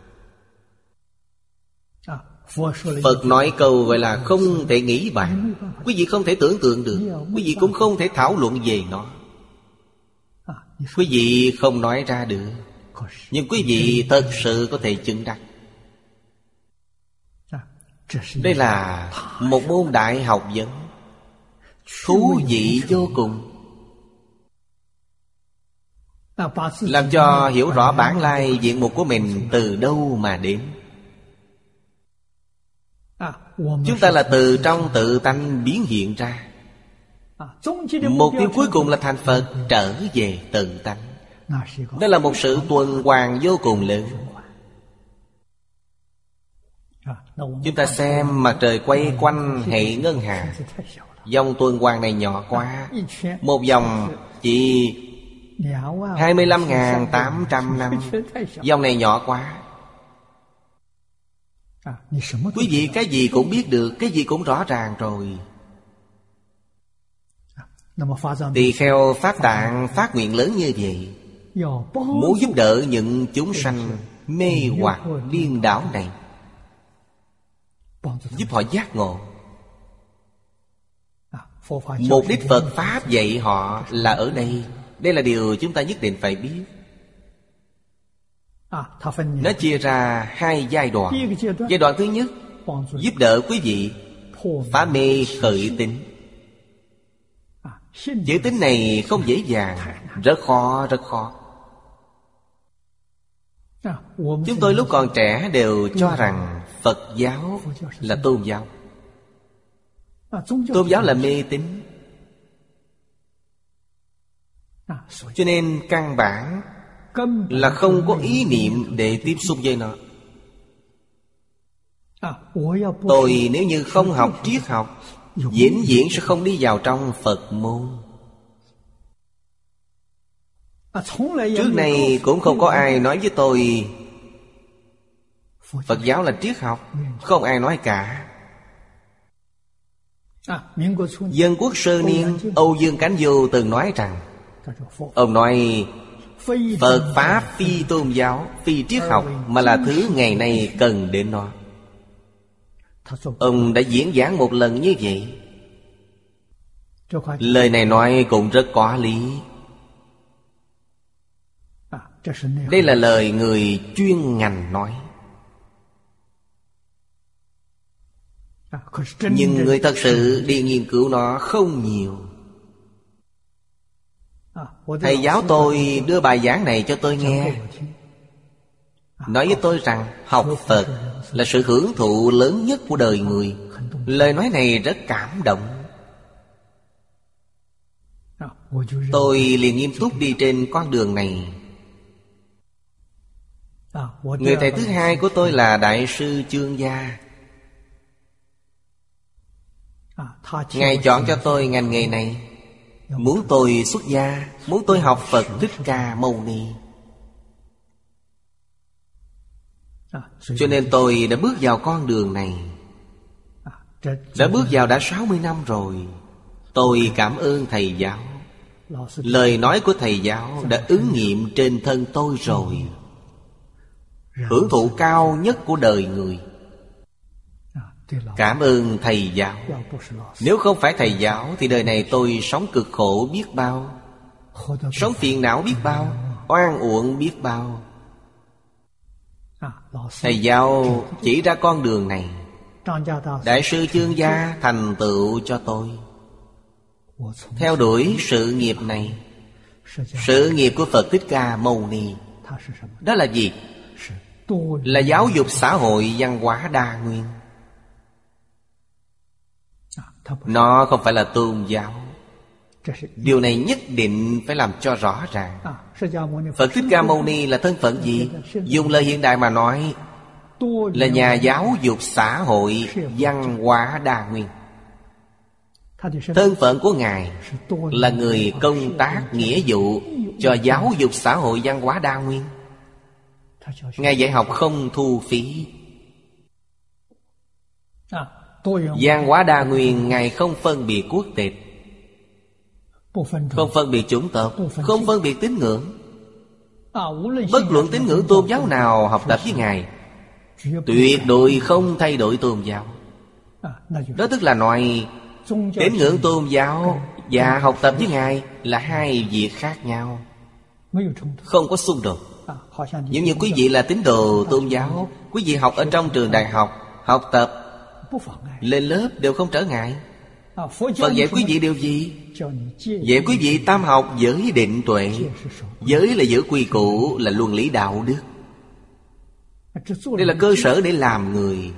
Phật nói câu gọi là không thể nghĩ bàn. Quý vị không thể tưởng tượng được, quý vị cũng không thể thảo luận về nó. Quý vị không nói ra được, nhưng quý vị thật sự có thể chứng đắc. Đây là một môn đại học vấn thú vị vô cùng, làm cho hiểu rõ bản lai diện mục của mình từ đâu mà đến. Chúng ta là từ trong tự tánh biến hiện ra. Mục tiêu cuối cùng là thành Phật, trở về tự tánh. Đó là một sự tuần hoàn vô cùng lớn. Chúng ta xem mặt trời quay quanh hệ ngân hà, vòng tuần hoàn này nhỏ quá. Một vòng chỉ hai mươi lăm nghìn tám trăm năm. Vòng này nhỏ quá. Quý vị cái gì cũng biết được, cái gì cũng rõ ràng rồi. Tỳ kheo Pháp Tạng phát nguyện lớn như vậy, muốn giúp đỡ những chúng sanh mê hoặc điên đảo này, giúp họ giác ngộ. Mục đích Phật Pháp dạy họ là ở đây. Đây là điều chúng ta nhất định phải biết. Nó chia ra hai giai đoạn. Giai đoạn thứ nhất, giúp đỡ quý vị phá mê khởi tín. Chữ tín này không dễ dàng, rất khó, rất khó. Chúng tôi lúc còn trẻ đều cho rằng Phật giáo là tôn giáo. Tôn giáo là mê tín. Cho nên căn bản là không có ý niệm để tiếp xúc với nó. Tôi nếu như không học triết học, vĩnh viễn sẽ không đi vào trong Phật môn. Trước này cũng không có ai nói với tôi Phật giáo là triết học. Không ai nói cả. Dân quốc sơ niên, Âu Dương Cánh Vô từng nói rằng, ông nói Phật Pháp phi tôn giáo, phi triết học, mà là thứ ngày nay cần đến nó. Ông đã diễn giảng một lần như vậy. Lời này nói cũng rất có lý. Đây là lời người chuyên ngành nói. Nhưng người thật sự đi nghiên cứu nó không nhiều. Thầy giáo tôi đưa bài giảng này cho tôi nghe, nói với tôi rằng học Phật là sự hưởng thụ lớn nhất của đời người. Lời nói này rất cảm động. Tôi liền nghiêm túc đi trên con đường này. Người thầy thứ hai của tôi là Đại sư Chương Gia. Ngài chọn cho tôi ngành nghề này, muốn tôi xuất gia, muốn tôi học Phật Thích Ca Mâu Ni. Cho nên tôi đã bước vào con đường này. Đã bước vào đã sáu mươi năm rồi. Tôi cảm ơn thầy giáo. Lời nói của thầy giáo đã ứng nghiệm trên thân tôi rồi. Hưởng thụ cao nhất của đời người. Cảm ơn thầy giáo. Nếu không phải thầy giáo thì đời này tôi sống cực khổ biết bao, sống phiền não biết bao, oan uổng biết bao. Thầy giáo chỉ ra con đường này. Đại sư Chương Gia thành tựu cho tôi. Theo đuổi sự nghiệp này. Sự nghiệp của Phật Thích Ca Mâu Ni đó là gì? Là giáo dục xã hội văn hóa đa nguyên. Nó không phải là tôn giáo. Điều này nhất định phải làm cho rõ ràng. Phật Thích Ca Mâu Ni là thân phận gì? Dùng lời hiện đại mà nói là nhà giáo dục xã hội văn hóa đa nguyên. Thân phận của Ngài là người công tác nghĩa vụ cho giáo dục xã hội văn hóa đa nguyên. Ngài dạy học không thu phí. Văn hóa đa nguyên, Ngài không phân biệt quốc tịch, không phân biệt chủng tộc, không phân biệt tín ngưỡng. Bất luận tín ngưỡng tôn giáo nào học tập với Ngài, tuyệt đối không thay đổi tôn giáo. Đó tức là nói tín ngưỡng tôn giáo và học tập với Ngài là hai việc khác nhau, không có xung đột. Giống như quý vị là tín đồ tôn giáo, quý vị học ở trong trường đại học, học tập, lên lớp đều không trở ngại. Phật dạy quý vị điều gì? Dạy quý vị tam học giới định tuệ. Giới là giữ quy củ, là luân lý đạo đức. Đây là cơ sở để làm người.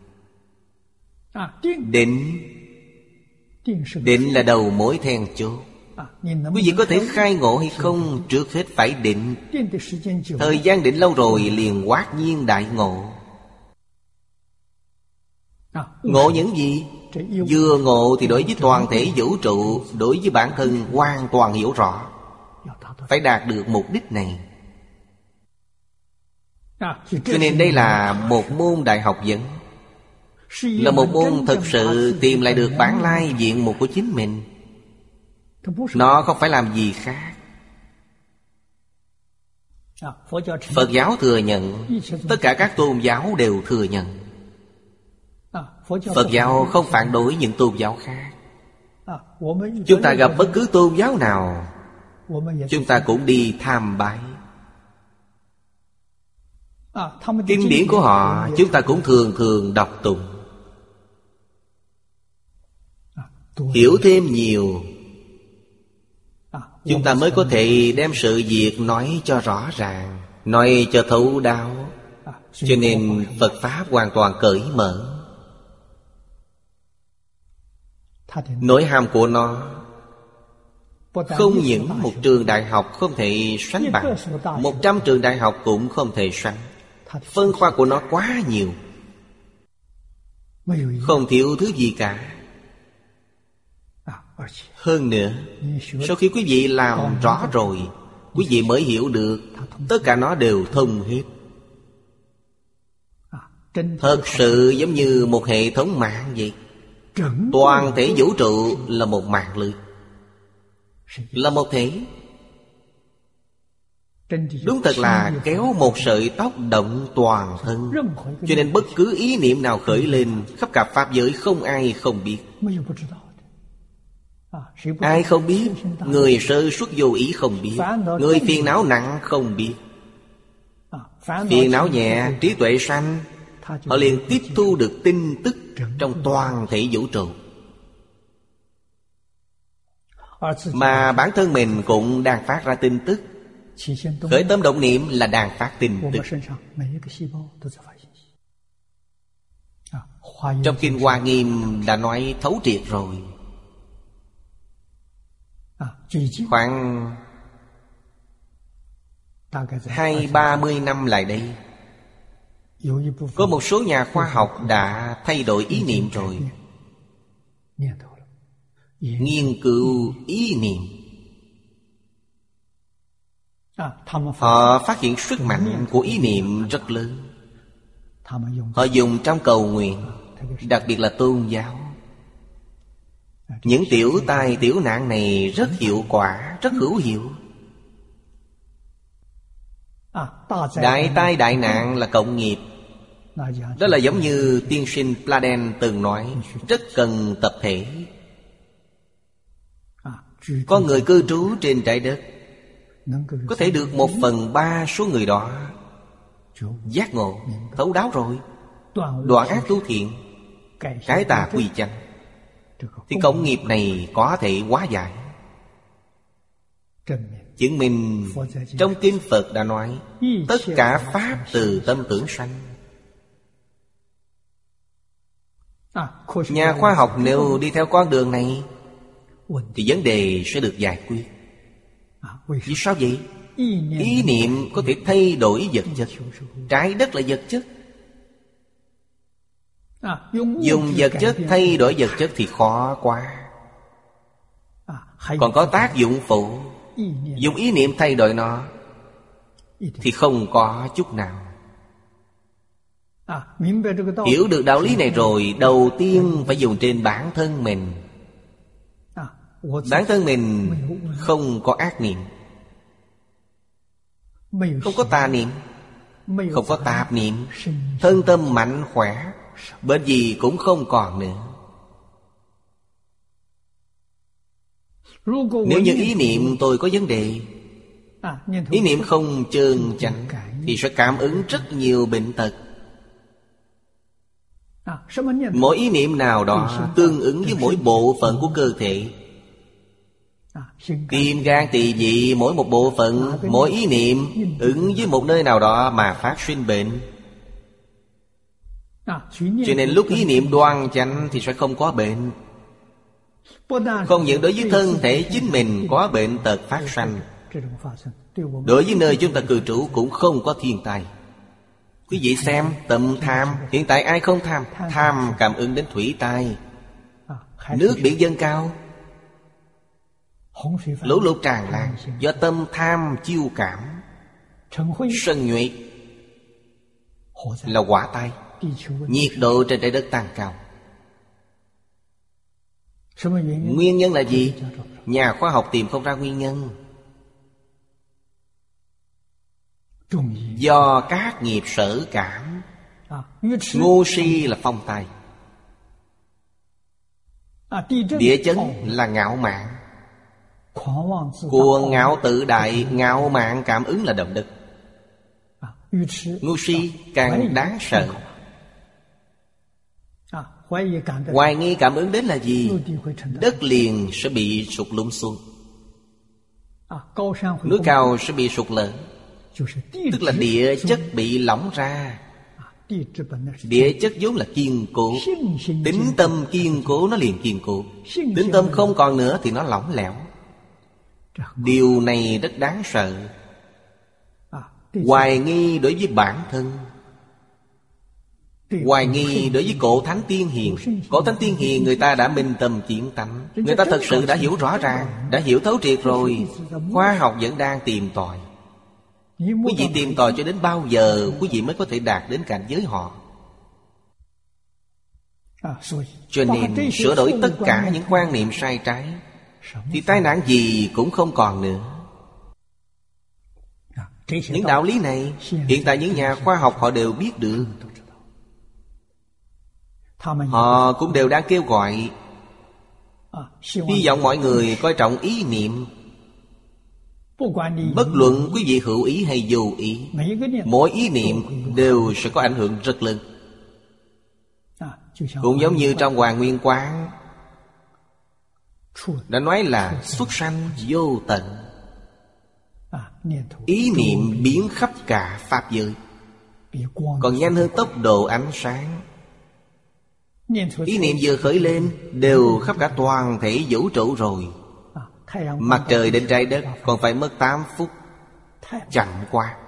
Định Định là đầu mối then chốt. Quý vị có thể khai ngộ hay không, trước hết phải định. Thời gian định lâu rồi liền hoát nhiên đại ngộ. Ngộ những gì? Vừa ngộ thì đối với toàn thể vũ trụ, đối với bản thân hoàn toàn hiểu rõ. Phải đạt được mục đích này. Cho nên đây là một môn đại học vấn, là một môn thực sự tìm lại được bản lai diện mục của chính mình. Nó không phải làm gì khác. Phật giáo thừa nhận, tất cả các tôn giáo đều thừa nhận. Phật giáo không phản đối những tôn giáo khác. Chúng ta gặp bất cứ tôn giáo nào, chúng ta cũng đi tham bái. Kinh điển của họ chúng ta cũng thường thường đọc tụng. Hiểu thêm nhiều, chúng ta mới có thể đem sự việc nói cho rõ ràng, nói cho thấu đáo. Cho nên Phật Pháp hoàn toàn cởi mở. Nội hàm của nó không những một trường đại học không thể sánh bằng, một trăm trường đại học cũng không thể sánh. Phân khoa của nó quá nhiều, không thiếu thứ gì cả. Hơn nữa, sau khi quý vị làm rõ rồi, quý vị mới hiểu được tất cả nó đều thông hết. Thật sự giống như một hệ thống mạng vậy. Toàn thể vũ trụ là một mạng lưới, là một thể. Đúng thật là kéo một sợi tóc động toàn thân. Cho nên bất cứ ý niệm nào khởi lên, khắp cả Pháp giới không ai không biết. Ai không biết? Người sơ xuất vô ý không biết, người phiền não nặng không biết. Phiền não nhẹ, trí tuệ sanh, họ liền tiếp thu được tin tức trong toàn thể vũ trụ. Mà bản thân mình cũng đang phát ra tin tức. Khởi tâm động niệm là đang phát tin tức. Trong Kinh Hoa Nghiêm đã nói thấu triệt rồi. Khoảng hai ba mươi năm lại đây, có một số nhà khoa học đã thay đổi ý niệm rồi. nghiên cứu ý niệm. Họ phát hiện sức mạnh của ý niệm rất lớn. Họ dùng trong cầu nguyện, đặc biệt là tôn giáo. Những tiểu tai tiểu nạn này rất hiệu quả, rất hữu hiệu. Đại tai đại nạn là cộng nghiệp. Đó là giống như tiên sinh Pladen từng nói, rất cần tập thể. Có người cư trú trên trái đất, có thể được một phần ba số người đó giác ngộ, thấu đáo rồi, đoạn ác tu thiện, cải tà quy chánh, thì cộng nghiệp này có thể hóa giải. Chứng minh trong kinh Phật đã nói, tất cả pháp từ tâm tưởng sanh. Nhà khoa học nếu đi theo con đường này thì vấn đề sẽ được giải quyết. Vì sao vậy? Ý niệm có thể thay đổi vật chất. Trái đất là vật chất. Dùng vật chất thay đổi vật chất thì khó quá. Còn có tác dụng phụ. Dùng ý niệm thay đổi nó thì không có chút nào. Hiểu được đạo lý này rồi, đầu tiên phải dùng trên bản thân mình. Bản thân mình không có ác niệm, không có tà niệm, không có tạp niệm, thân tâm mạnh khỏe, bệnh gì cũng không còn nữa. Nếu như ý niệm tôi có vấn đề, ý niệm không chân chánh, thì sẽ cảm ứng rất nhiều bệnh tật. Mỗi ý niệm nào đó tương ứng với mỗi bộ phận của cơ thể. Tim, gan, tỳ, vị, mỗi một bộ phận, mỗi ý niệm ứng với một nơi nào đó mà phát sinh bệnh. Cho nên lúc ý niệm đoan chánh thì sẽ không có bệnh. Không những đối với thân thể chính mình có bệnh tật phát sanh, đối với nơi chúng ta cư trú cũng không có thiên tai. Quý vị xem, tâm tham, hiện tại ai không tham? Tham cảm ứng đến thủy tai, nước biển dâng cao, lũ lụt tràn lan, do tâm tham chiêu cảm. Sân nhuệ là hỏa tai, nhiệt độ trên trái đất tăng cao. Nguyên nhân là gì? Nhà khoa học tìm không ra nguyên nhân. Do các nghiệp sở cảm. Ngu si là phong tai, địa chấn là ngạo mạn, cuồng ngạo tự đại, ngạo mạn cảm ứng là động đất. Ngu si càng đáng sợ. Hoài nghi cảm ứng đến là gì? Đất liền sẽ bị sụt lún xuống, núi cao sẽ bị sụt lở, tức là địa chất bị lỏng ra. Địa chất vốn là kiên cố, tính tâm kiên cố nó liền kiên cố. Tính tâm không còn nữa thì nó lỏng lẻo. Điều này rất đáng sợ. Hoài nghi đối với bản thân, hoài nghi đối với cổ thánh tiên hiền. Cổ thánh tiên hiền người ta đã minh tâm kiến tánh, người ta thật sự đã hiểu rõ ràng, đã hiểu thấu triệt rồi. Khoa học vẫn đang tìm tòi. Quý vị tìm tòi cho đến bao giờ quý vị mới có thể đạt đến cảnh giới họ? Cho nên sửa đổi tất cả những quan niệm sai trái thì tai nạn gì cũng không còn nữa. Những đạo lý này hiện tại những nhà khoa học họ đều biết được. Họ cũng đều đang kêu gọi, hy vọng mọi người coi trọng ý niệm. Bất luận quý vị hữu ý hay vô ý, mỗi ý niệm đều sẽ có ảnh hưởng rất lớn. Cũng giống như trong Hoàng Nguyên Quán đã nói là xuất sanh vô tận. Ý niệm biến khắp cả pháp giới, còn nhanh hơn tốc độ ánh sáng. Ý niệm vừa khởi lên đều khắp cả toàn thể vũ trụ rồi. Mặt trời đến trái đất còn phải mất tám phút, chậm quá.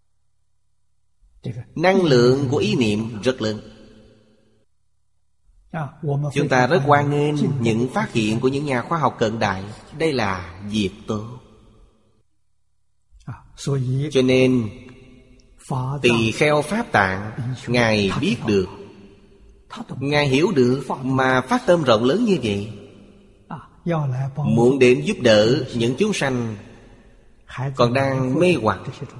Năng lượng của ý niệm rất lớn. Chúng ta rất hoan nghênh những phát hiện của những nhà khoa học cận đại. Đây là việc tốt. Cho nên Tỳ Kheo Pháp Tạng, Ngài biết được, Ngài hiểu được mà phát tâm rộng lớn như vậy, muốn đến giúp đỡ những chúng sanh còn đang mê hoặc.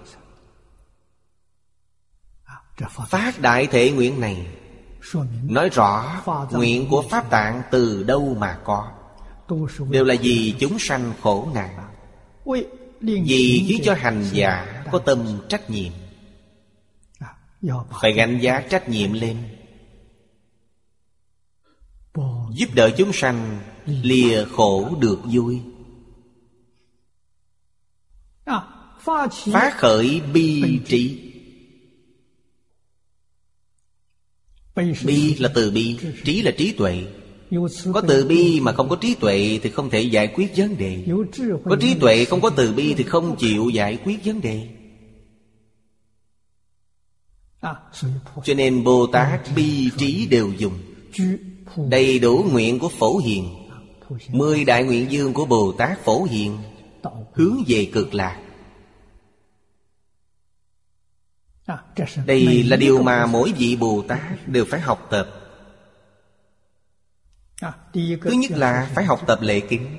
Phát đại thể nguyện này nói rõ nguyện của Pháp Tạng từ đâu mà có, đều là vì chúng sanh khổ nạn, vì khiến cho hành giả có tâm trách nhiệm, phải gánh vác trách nhiệm lên, giúp đỡ chúng sanh lìa khổ được vui. Phát khởi bi trí. Bi là từ bi, trí là trí tuệ. Có từ bi mà không có trí tuệ thì không thể giải quyết vấn đề. Có trí tuệ không có từ bi thì không chịu giải quyết vấn đề. Cho nên Bồ Tát bi trí đều dùng. Đầy đủ nguyện của Phổ Hiền, mười đại nguyện dương của Bồ Tát Phổ Hiền hướng về cực lạc. Đây là điều mà mỗi vị Bồ Tát đều phải học tập. Thứ nhất là phải học tập lễ kính.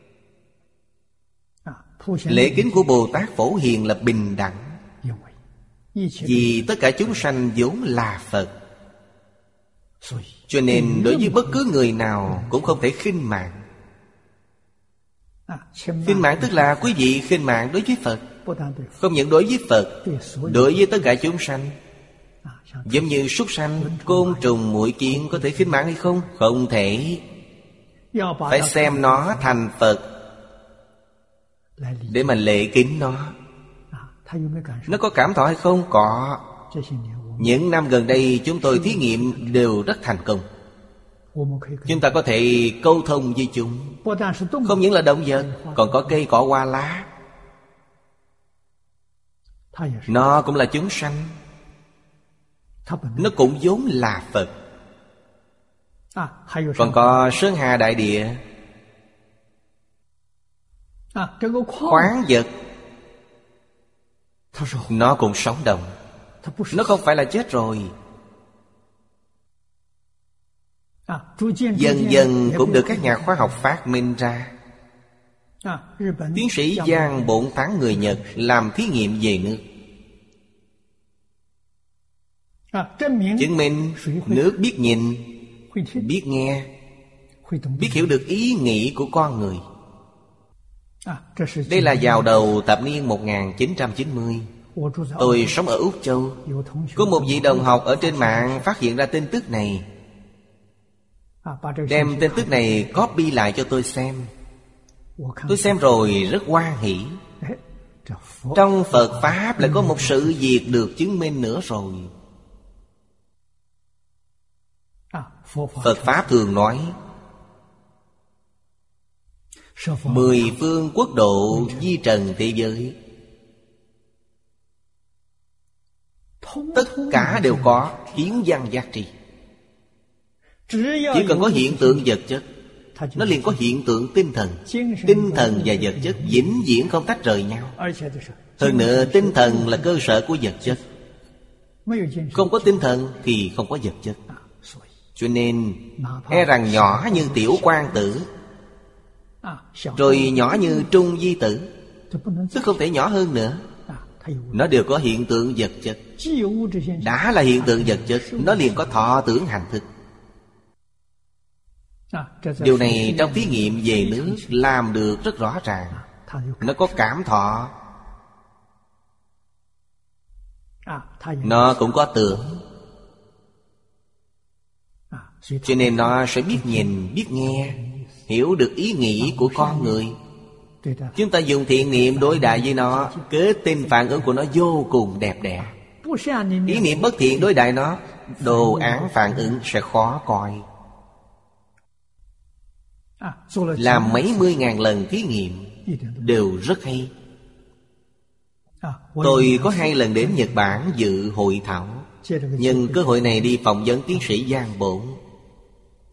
Lễ kính của Bồ Tát Phổ Hiền là bình đẳng, vì tất cả chúng sanh vốn là Phật. Cho nên đối với bất cứ người nào cũng không thể khinh mạng. Khinh mạng tức là quý vị khinh mạng đối với Phật. Không những đối với Phật, đối với tất cả chúng sanh. Giống như súc sanh, côn trùng, muỗi kiến có thể khinh mạng hay không? Không thể. Phải xem nó thành Phật để mà lễ kính nó. Nó có cảm thọ hay không? Có. Những năm gần đây chúng tôi thí nghiệm đều rất thành công. Chúng ta có thể câu thông với chúng. Không những là động vật, còn có cây cỏ hoa lá, nó cũng là chúng sanh. Nó cũng vốn là Phật. Còn có sơn hà đại địa, khoáng vật, nó cũng sống động. Nó không phải là chết rồi. Dần dần cũng được các nhà khoa học phát minh ra. Tiến sĩ Giang Bổn Thắng người Nhật làm thí nghiệm về nước, chứng minh nước biết nhìn, biết nghe, biết hiểu được ý nghĩ của con người. Đây là vào đầu thập niên một nghìn chín trăm chín mươi. Tôi sống ở Úc Châu. Có một vị đồng học ở trên mạng phát hiện ra tin tức này, đem tin tức này copy lại cho tôi xem. Tôi xem rồi rất hoan hỷ. Trong Phật Pháp lại có một sự việc được chứng minh nữa rồi. Phật Pháp thường nói mười phương quốc độ di trần thế giới, tất cả đều có kiến văn giác tri. Chỉ cần có hiện tượng vật chất, nó liền có hiện tượng tinh thần. Tinh thần và vật chất vĩnh viễn không tách rời nhau. Hơn nữa tinh thần là cơ sở của vật chất. Không có tinh thần thì không có vật chất. Cho nên e rằng nhỏ như tiểu quan tử, rồi nhỏ như trung di tử, tức không thể nhỏ hơn nữa. Nó đều có hiện tượng vật chất. Đã là hiện tượng vật chất, nó liền có thọ tưởng hành thức. Điều này trong thí nghiệm về nước làm được rất rõ ràng. Nó có cảm thọ, nó cũng có tưởng. Cho nên nó sẽ biết nhìn, biết nghe, hiểu được ý nghĩ của con người. Chúng ta dùng thiện niệm đối đại với nó, kết tinh phản ứng của nó vô cùng đẹp đẽ. Ý niệm bất thiện đối đại nó, đồ án phản ứng sẽ khó coi. Làm mấy mươi ngàn lần thí nghiệm đều rất hay. Tôi có hai lần đến Nhật Bản dự hội thảo, nhân cơ hội này đi phỏng vấn tiến sĩ Giang Bổn.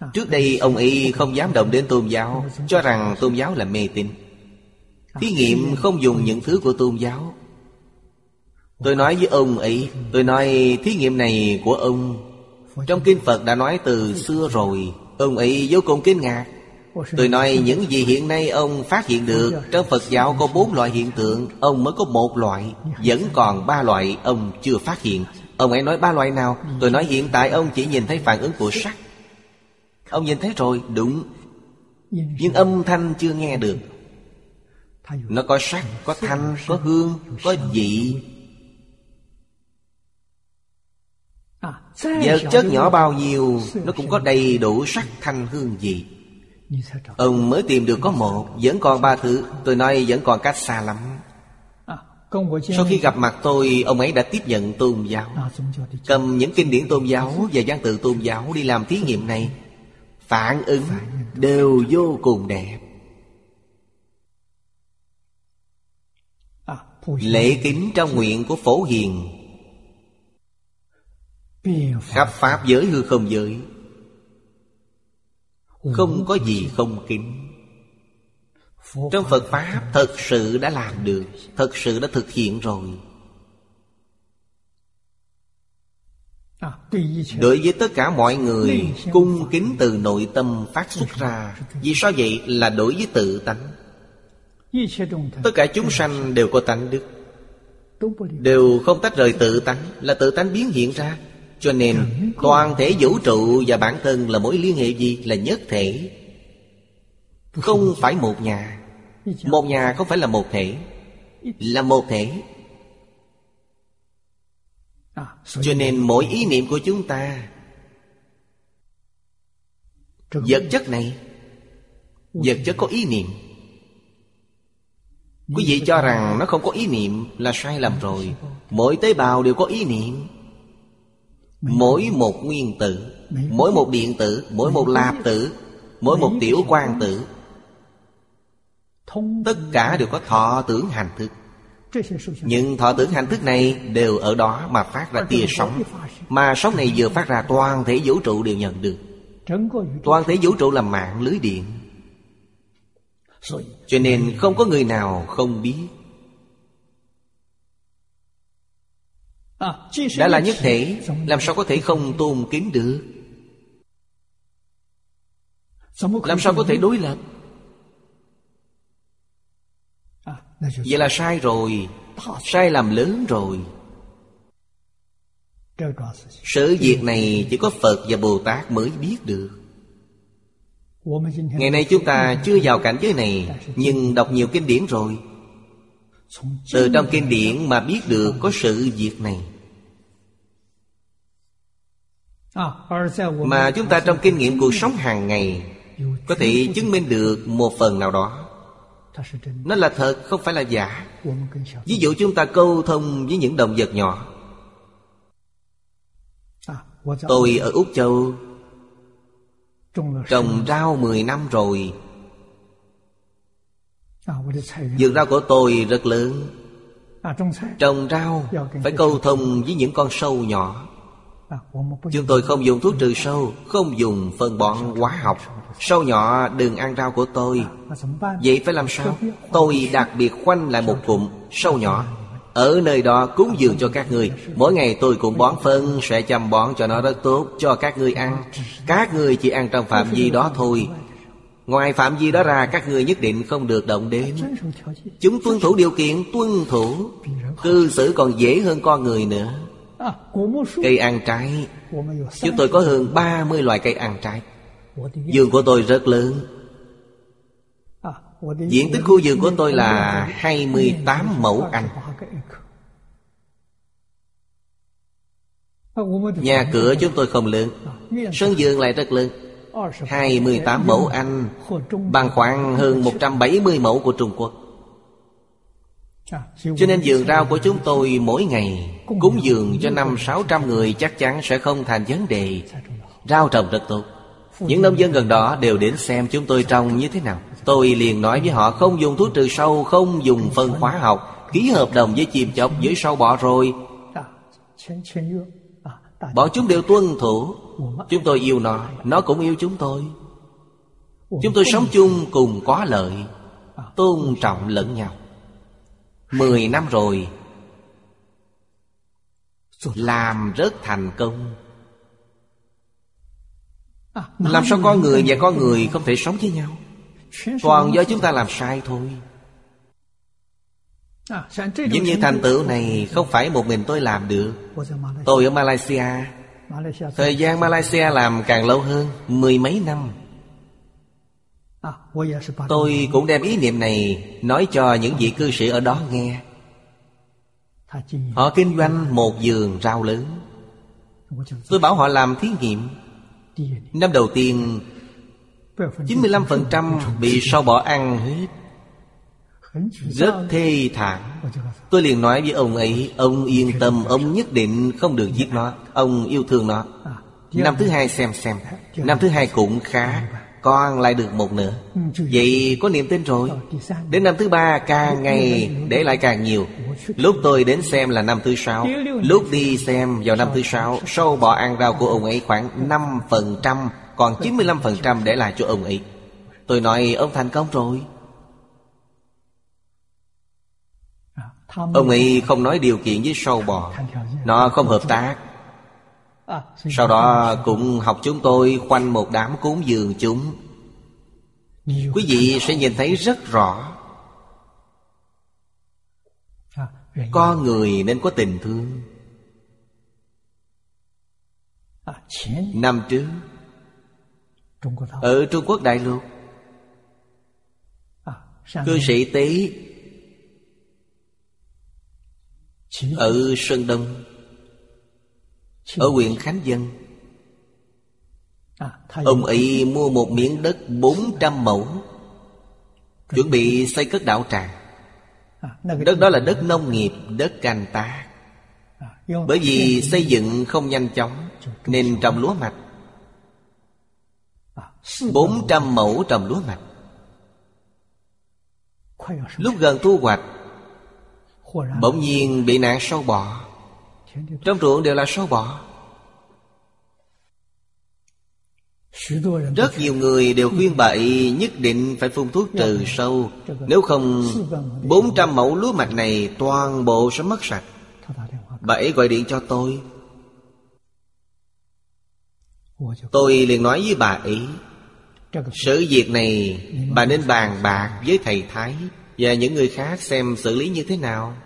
Trước đây ông ấy không dám động đến tôn giáo, cho rằng tôn giáo là mê tín. Thí nghiệm không dùng những thứ của tôn giáo. Tôi nói với ông ấy, tôi nói thí nghiệm này của ông trong kinh Phật đã nói từ xưa rồi. Ông ấy vô cùng kinh ngạc. Tôi nói những gì hiện nay ông phát hiện được, trong Phật giáo có bốn loại hiện tượng, ông mới có một loại, vẫn còn ba loại ông chưa phát hiện. Ông ấy nói ba loại nào? Tôi nói hiện tại ông chỉ nhìn thấy phản ứng của sắc. Ông nhìn thấy rồi, đúng. Nhưng âm thanh chưa nghe được. Nó có sắc, có thanh, có hương, có vị. Vật chất nhỏ bao nhiêu, nó cũng có đầy đủ sắc, thanh, hương, vị. Ông mới tìm được có một, vẫn còn ba thứ. Tôi nói vẫn còn cách xa lắm. Sau khi gặp mặt tôi, ông ấy đã tiếp nhận tôn giáo, cầm những kinh điển tôn giáo và văn tự tôn giáo đi làm thí nghiệm này. Phản ứng đều vô cùng đẹp. Lễ kính trong nguyện của Phổ Hiền khắp pháp giới hư không giới, không có gì không kính. Trong Phật Pháp thật sự đã làm được, thật sự đã thực hiện rồi. Đối với tất cả mọi người, cung kính từ nội tâm phát xuất ra. Vì sao vậy? Là đối với tự tánh. Tất cả chúng sanh đều có tánh đức, đều không tách rời tự tánh, là tự tánh biến hiện ra. Cho nên toàn thể vũ trụ và bản thân là mối liên hệ gì? Là nhất thể. Không phải một nhà. Một nhà không phải là một thể, là một thể. Cho nên mỗi ý niệm của chúng ta, vật chất này, vật chất có ý niệm. Quý vị cho rằng nó không có ý niệm là sai lầm rồi. Mỗi tế bào đều có ý niệm. Mỗi một nguyên tử, mỗi một điện tử, mỗi một lạp tử, mỗi một tiểu quang tử, tất cả đều có thọ tưởng hành thức. Nhưng thọ tưởng hành thức này đều ở đó mà phát ra tia sóng. Mà sóng này vừa phát ra, toàn thể vũ trụ đều nhận được. Toàn thể vũ trụ là mạng lưới điện. Cho nên không có người nào không biết. Đã là nhất thể, làm sao có thể không tôn kính được? Làm sao có thể đối lập? Vậy là sai rồi, sai làm lớn rồi. Sự việc này chỉ có Phật và Bồ Tát mới biết được. Ngày nay chúng ta chưa vào cảnh giới này, nhưng đọc nhiều kinh điển rồi. Từ trong kinh điển mà biết được có sự việc này. Mà chúng ta trong kinh nghiệm cuộc sống hàng ngày có thể chứng minh được một phần nào đó. Nó là thật, không phải là giả. Ví dụ chúng ta câu thông với những động vật nhỏ. Tôi ở Úc Châu trồng rau mười năm rồi. Vườn rau của tôi rất lớn. Trồng rau phải câu thông với những con sâu nhỏ. Chúng tôi không dùng thuốc trừ sâu, không dùng phân bón hóa học. Sâu nhỏ đừng ăn rau của tôi. Vậy phải làm sao? Tôi đặc biệt khoanh lại một cụm sâu nhỏ ở nơi đó cúng dường cho các ngươi. Mỗi ngày tôi cũng bón phân, sẽ chăm bón cho nó rất tốt, cho các ngươi ăn. Các ngươi chỉ ăn trong phạm vi đó thôi. Ngoài phạm vi đó ra, các ngươi nhất định không được động đến. Chúng tuân thủ điều kiện, tuân thủ, cư xử còn dễ hơn con người nữa. Cây ăn trái, chúng tôi có hơn ba mươi loại cây ăn trái. Vườn của tôi rất lớn. Diện tích khu vườn của tôi là hai mươi tám mẫu Anh. Nhà cửa chúng tôi không lớn, sân vườn lại rất lớn. Hai mươi tám mẫu Anh bằng khoảng hơn một trăm bảy mươi mẫu của Trung Quốc. Cho nên vườn rau của chúng tôi mỗi ngày cúng dường cho năm sáu trăm người chắc chắn sẽ không thành vấn đề. Rau trồng rất tốt. Những nông dân gần đó đều đến xem chúng tôi trồng như thế nào. Tôi liền nói với họ không dùng thuốc trừ sâu, không dùng phân hóa học, ký hợp đồng với chim chóc, với sâu bọ rồi. Bọn chúng đều tuân thủ. Chúng tôi yêu nó, nó cũng yêu chúng tôi. Chúng tôi sống chung cùng có lợi, tôn trọng lẫn nhau. Mười năm rồi, làm rất thành công. Làm sao con người và con người không thể sống với nhau? Toàn do chúng ta làm sai thôi. Giống như thành tựu này không phải một mình tôi làm được. Tôi ở Malaysia, thời gian Malaysia làm càng lâu hơn, mười mấy năm. Tôi cũng đem ý niệm này nói cho những vị cư sĩ ở đó nghe. Họ kinh doanh một vườn rau lớn. Tôi bảo họ làm thí nghiệm. Năm đầu tiên chín mươi lăm phần trăm bị sâu bọ ăn hết, rất thê thảm. Tôi liền nói với ông ấy, ông yên tâm, ông nhất định không được giết nó. Ông yêu thương nó. Năm thứ hai xem xem. Năm thứ hai cũng khá, con lại được một nửa. Vậy có niềm tin rồi. Đến năm thứ ba càng ngày để lại càng nhiều. Lúc tôi đến xem là năm thứ sáu. Lúc đi xem vào năm thứ sáu, sâu bọ ăn rau của ông ấy khoảng năm phần trăm, còn chín mươi lăm phần trăm để lại cho ông ấy. Tôi nói ông thành công rồi. Ông ấy không nói điều kiện với sâu bọ, nó không hợp tác. Sau đó cũng học chúng tôi khoanh một đám cúng dường chúng. Quý vị sẽ nhìn thấy rất rõ, con người nên có tình thương. Năm trước ở Trung Quốc đại lục, cư sĩ Tế ở Sơn Đông, ở huyện Khánh Vân, ông ấy mua một miếng đất bốn trăm mẫu, chuẩn bị xây cất đạo tràng. Đất đó là đất nông nghiệp, đất canh tác. Bởi vì xây dựng không nhanh chóng nên trồng lúa mạch. Bốn trăm mẫu trồng lúa mạch. Lúc gần thu hoạch, bỗng nhiên bị nạn sâu bọ. Trong ruộng đều là sâu bọ. Rất nhiều người đều khuyên bà ấy nhất định phải phun thuốc trừ sâu. Nếu không, bốn trăm mẫu lúa mạch này toàn bộ sẽ mất sạch. Bà ấy gọi điện cho tôi. Tôi liền nói với bà ấy, sự việc này bà nên bàn bạc với thầy Thái và những người khác xem xử lý như thế nào.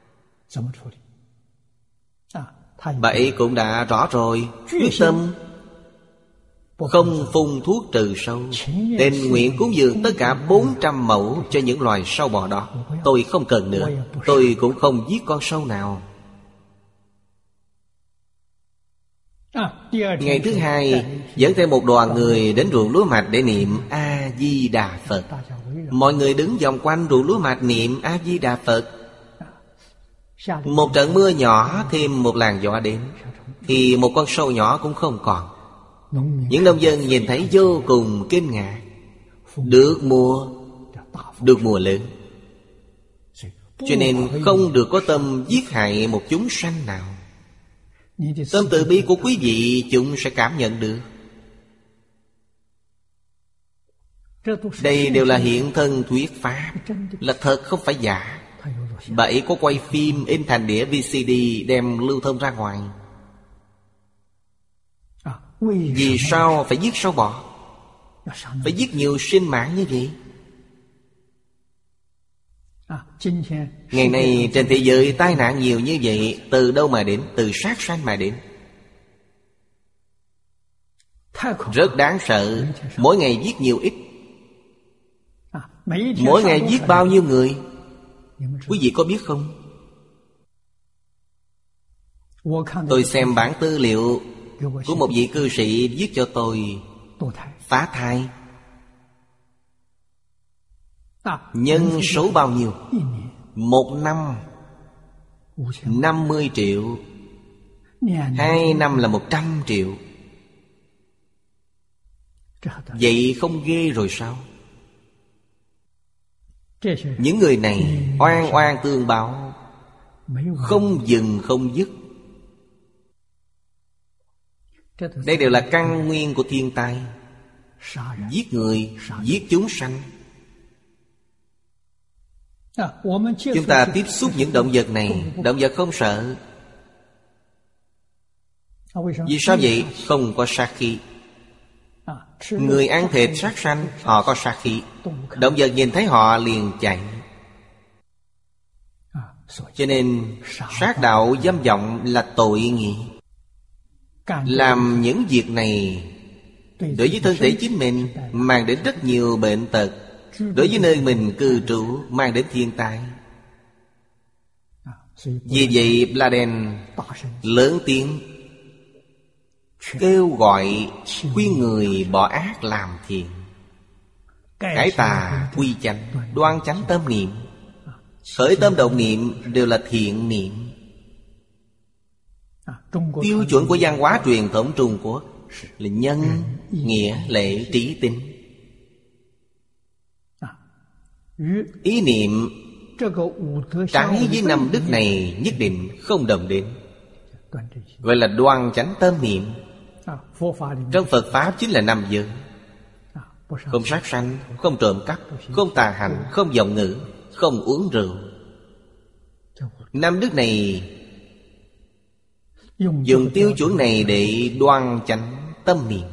Bà ấy cũng đã rõ rồi, quyết tâm không phun thuốc trừ sâu, tình nguyện cúng dường tất cả bốn trăm mẫu cho những loài sâu bọ đó. Tôi không cần nữa. Tôi cũng không giết con sâu nào. Ngày thứ hai, dẫn theo một đoàn người đến ruộng lúa mạch để niệm A-di-đà Phật. Mọi người đứng vòng quanh ruộng lúa mạch niệm A-di-đà Phật. Một trận mưa nhỏ thêm một làn gió đến, thì một con sâu nhỏ cũng không còn. Những nông dân nhìn thấy vô cùng kinh ngạc. Được mùa, được mùa lớn, cho nên không được có tâm giết hại một chúng sanh nào. Tâm từ bi của quý vị chúng sẽ cảm nhận được. Đây đều là hiện thân thuyết pháp, là thật không phải giả. Bà ấy có quay phim in thành đĩa vê xê đê đem lưu thông ra ngoài. Vì sao phải giết sâu bọ? Phải giết nhiều sinh mạng như vậy? Ngày nay trên thế giới tai nạn nhiều như vậy, từ đâu mà đến? Từ sát sanh mà đến. Rất đáng sợ. Mỗi ngày giết nhiều ít. Mỗi ngày giết bao nhiêu người? Quý vị có biết không? Tôi xem bản tư liệu của một vị cư sĩ viết cho tôi. Phá thai nhân số bao nhiêu? Một năm năm mươi triệu, hai năm là một trăm triệu. Vậy không ghê rồi sao? Những người này oan oan tương báo, không dừng không dứt. Đây đều là căn nguyên của thiên tai. Giết người, giết chúng sanh. Chúng ta tiếp xúc những động vật này, động vật không sợ. Vì sao vậy? Không có sát khí. Người ăn thịt sát sanh, họ có sát khí. Động vật nhìn thấy họ liền chạy. Cho nên sát đạo dâm vọng là tội nghiệp. Làm những việc này đối với thân thể chính mình mang đến rất nhiều bệnh tật, đối với nơi mình cư trú mang đến thiên tai. Vì vậy Pladen lớn tiếng kêu gọi khuyên người bỏ ác làm thiện, cải tà quy chánh, đoan chánh tâm niệm. Khởi tâm động niệm đều là thiện niệm. Tiêu chuẩn của văn hóa truyền thống Trung Quốc là nhân, nghĩa, lễ, trí, tín. Ý niệm trái với năm đức này nhất định không đồng đến, gọi là đoan chánh tâm niệm. Trong Phật Pháp chính là năm giới: không sát sanh, không trộm cắp, không tà hành, không vọng ngữ, không uống rượu. Năm đức này dùng tiêu chuẩn này để đoan chánh tâm niệm.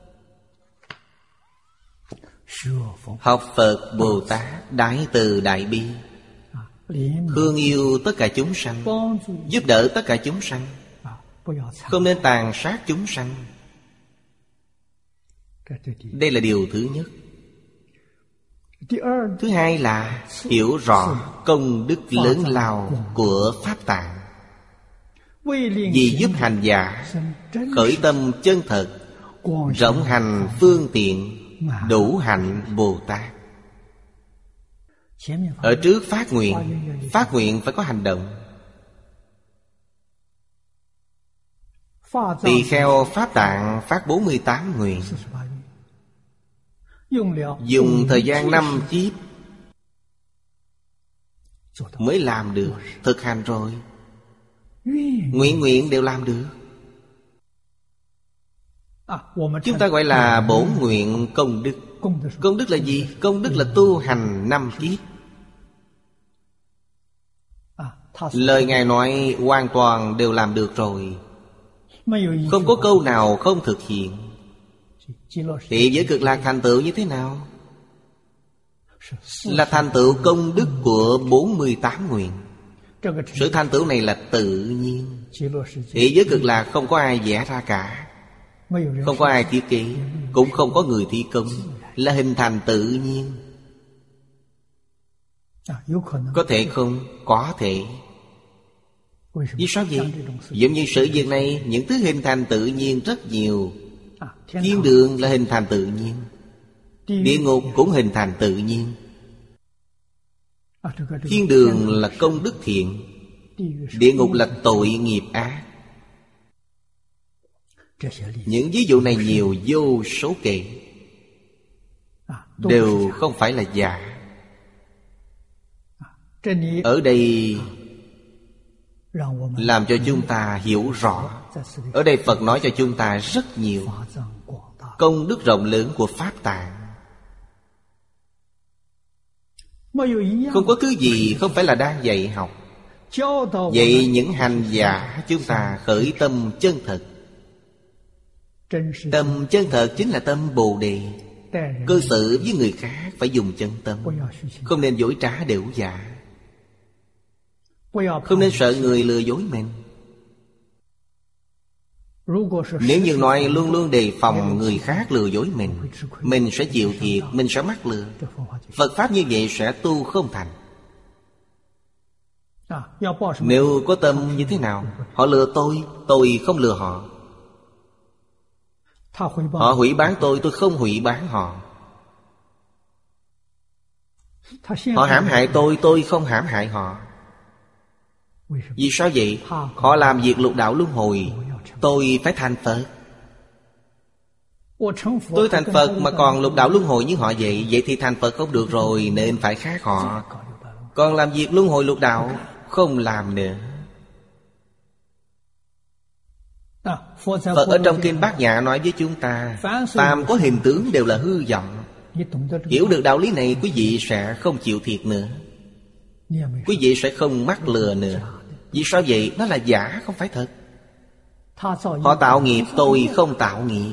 Học Phật Bồ Tát đại từ đại bi, thương yêu tất cả chúng sanh, giúp đỡ tất cả chúng sanh, không nên tàn sát chúng sanh. Đây là điều thứ nhất. Thứ hai là hiểu rõ công đức lớn lao của Pháp Tạng, vì giúp hành giả khởi tâm chân thật, rộng hành phương tiện, đủ hạnh Bồ Tát. Ở trước phát nguyện, phát nguyện phải có hành động. Tỳ kheo Pháp Tạng phát bốn mươi tám nguyện, dùng thời gian năm kiếp mới làm được. Thực hành rồi, nguyện nguyện đều làm được. Chúng ta gọi là bổn nguyện công đức. Công đức là gì? Công đức là tu hành năm kiếp. Lời Ngài nói hoàn toàn đều làm được rồi, không có câu nào không thực hiện. Thì giới cực lạc thành tựu như thế nào? Là thành tựu công đức của bốn mươi tám nguyện. Sự thành tựu này là tự nhiên. Thì giới cực lạc không có ai vẽ ra cả, không có ai thiết kế, cũng không có người thi công, là hình thành tự nhiên. Có thể không? Có thể. Vì sao vậy? Giống như sự việc này, những thứ hình thành tự nhiên rất nhiều. Thiên đường là hình thành tự nhiên, địa ngục cũng hình thành tự nhiên. Thiên đường là công đức thiện, địa ngục là tội nghiệp ác. Những ví dụ này nhiều vô số kể, đều không phải là giả. Ở đây làm cho chúng ta hiểu rõ. Ở đây Phật nói cho chúng ta rất nhiều công đức rộng lớn của Pháp Tạng. Không có thứ gì không phải là đang dạy học. Vậy những hành giả chúng ta khởi tâm chân thật. Tâm chân thật chính là tâm Bồ Đề. Cư xử với người khác phải dùng chân tâm, không nên dối trá đểu giả, không nên sợ người lừa dối mình. Nếu như nói luôn luôn đề phòng người khác lừa dối mình, mình sẽ chịu thiệt, mình sẽ mắc lừa. Phật Pháp như vậy sẽ tu không thành. Nếu có tâm như thế nào? Họ lừa tôi, tôi không lừa họ. Họ hủy bán tôi, tôi không hủy bán họ. Họ hãm hại tôi, tôi không hãm hại họ. Vì sao vậy? Họ làm việc lục đạo luân hồi, tôi phải thành Phật. Tôi thành Phật mà còn lục đạo luân hồi như họ vậy, vậy thì thành Phật không được rồi, nên phải khác họ. Còn làm việc luân hồi lục đạo không làm nữa. Phật ở trong Kinh Bát Nhã nói với chúng ta, phàm có hình tướng đều là hư vọng. Hiểu được đạo lý này, quý vị sẽ không chịu thiệt nữa, quý vị sẽ không mắc lừa nữa. Vì sao vậy? Nó là giả, không phải thật. Họ tạo nghiệp, tôi không tạo nghiệp.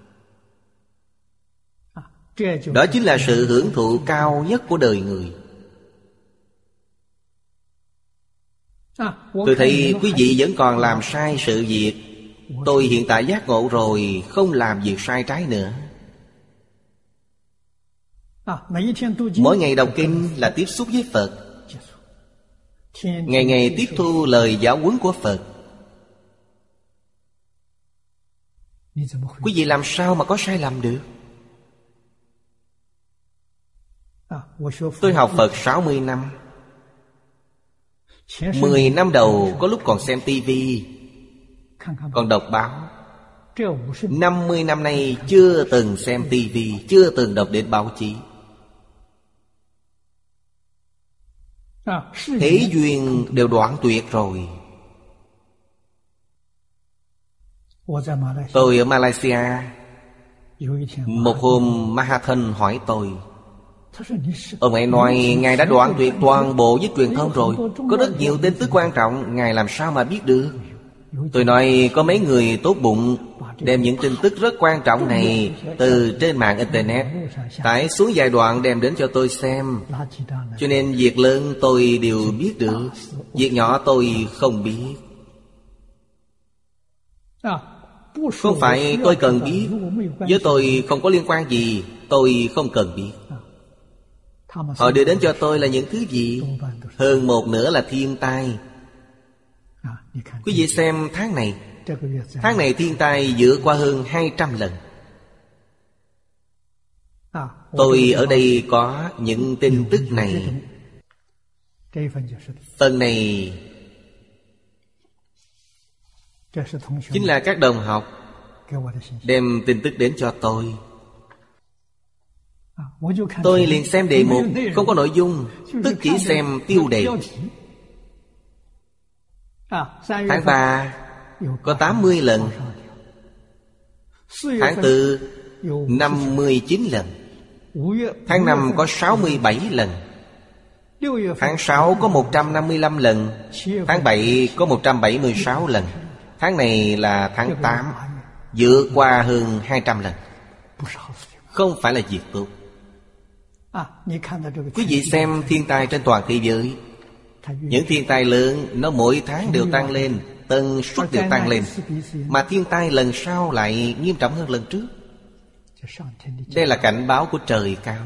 Đó chính là sự hưởng thụ cao nhất của đời người. Tôi thấy quý vị vẫn còn làm sai sự việc. Tôi hiện tại giác ngộ rồi, không làm việc sai trái nữa. Mỗi ngày đọc kinh là tiếp xúc với Phật, ngày ngày tiếp thu lời giáo huấn của Phật. Quý vị làm sao mà có sai lầm được? Tôi học Phật sáu mươi năm. Mười năm đầu có lúc còn xem tivi, còn đọc báo. Năm mươi năm nay chưa từng xem tivi, chưa từng đọc đến báo chí. Thế duyên đều đoạn tuyệt rồi. Tôi ở Malaysia, một hôm Mahathan hỏi tôi, ông ấy nói Ngài đã đoạn tuyệt toàn bộ với truyền thông rồi, có rất nhiều tin tức quan trọng, Ngài làm sao mà biết được? Tôi nói có mấy người tốt bụng đem những tin tức rất quan trọng này từ trên mạng Internet tải xuống vài đoạn đem đến cho tôi xem. Cho nên việc lớn tôi đều biết được, việc nhỏ tôi không biết. Không phải tôi cần biết, với tôi không có liên quan gì, tôi không cần biết. Họ đưa đến cho tôi là những thứ gì? Hơn một nửa là thiên tai. Quý vị xem tháng này, tháng này thiên tai vượt qua hơn hai trăm lần. Tôi ở đây có những tin tức này. Phần này chính là các đồng học đem tin tức đến cho tôi. Tôi liền xem đề mục, không có nội dung, tức chỉ xem tiêu đề. Tháng ba có tám mươi lần, tháng tư năm mươi chín lần, tháng năm có sáu mươi bảy lần, tháng sáu có một trăm năm mươi lăm lần, tháng bảy có một trăm bảy mươi sáu lần. Tháng này là tháng tám, vượt qua hơn hai trăm lần. Không phải là việc tốt. Quý vị xem thiên tai trên toàn thế giới, những thiên tai lớn nó mỗi tháng đều tăng lên, tần suất đều tăng lên. Mà thiên tai lần sau lại nghiêm trọng hơn lần trước. Đây là cảnh báo của trời cao.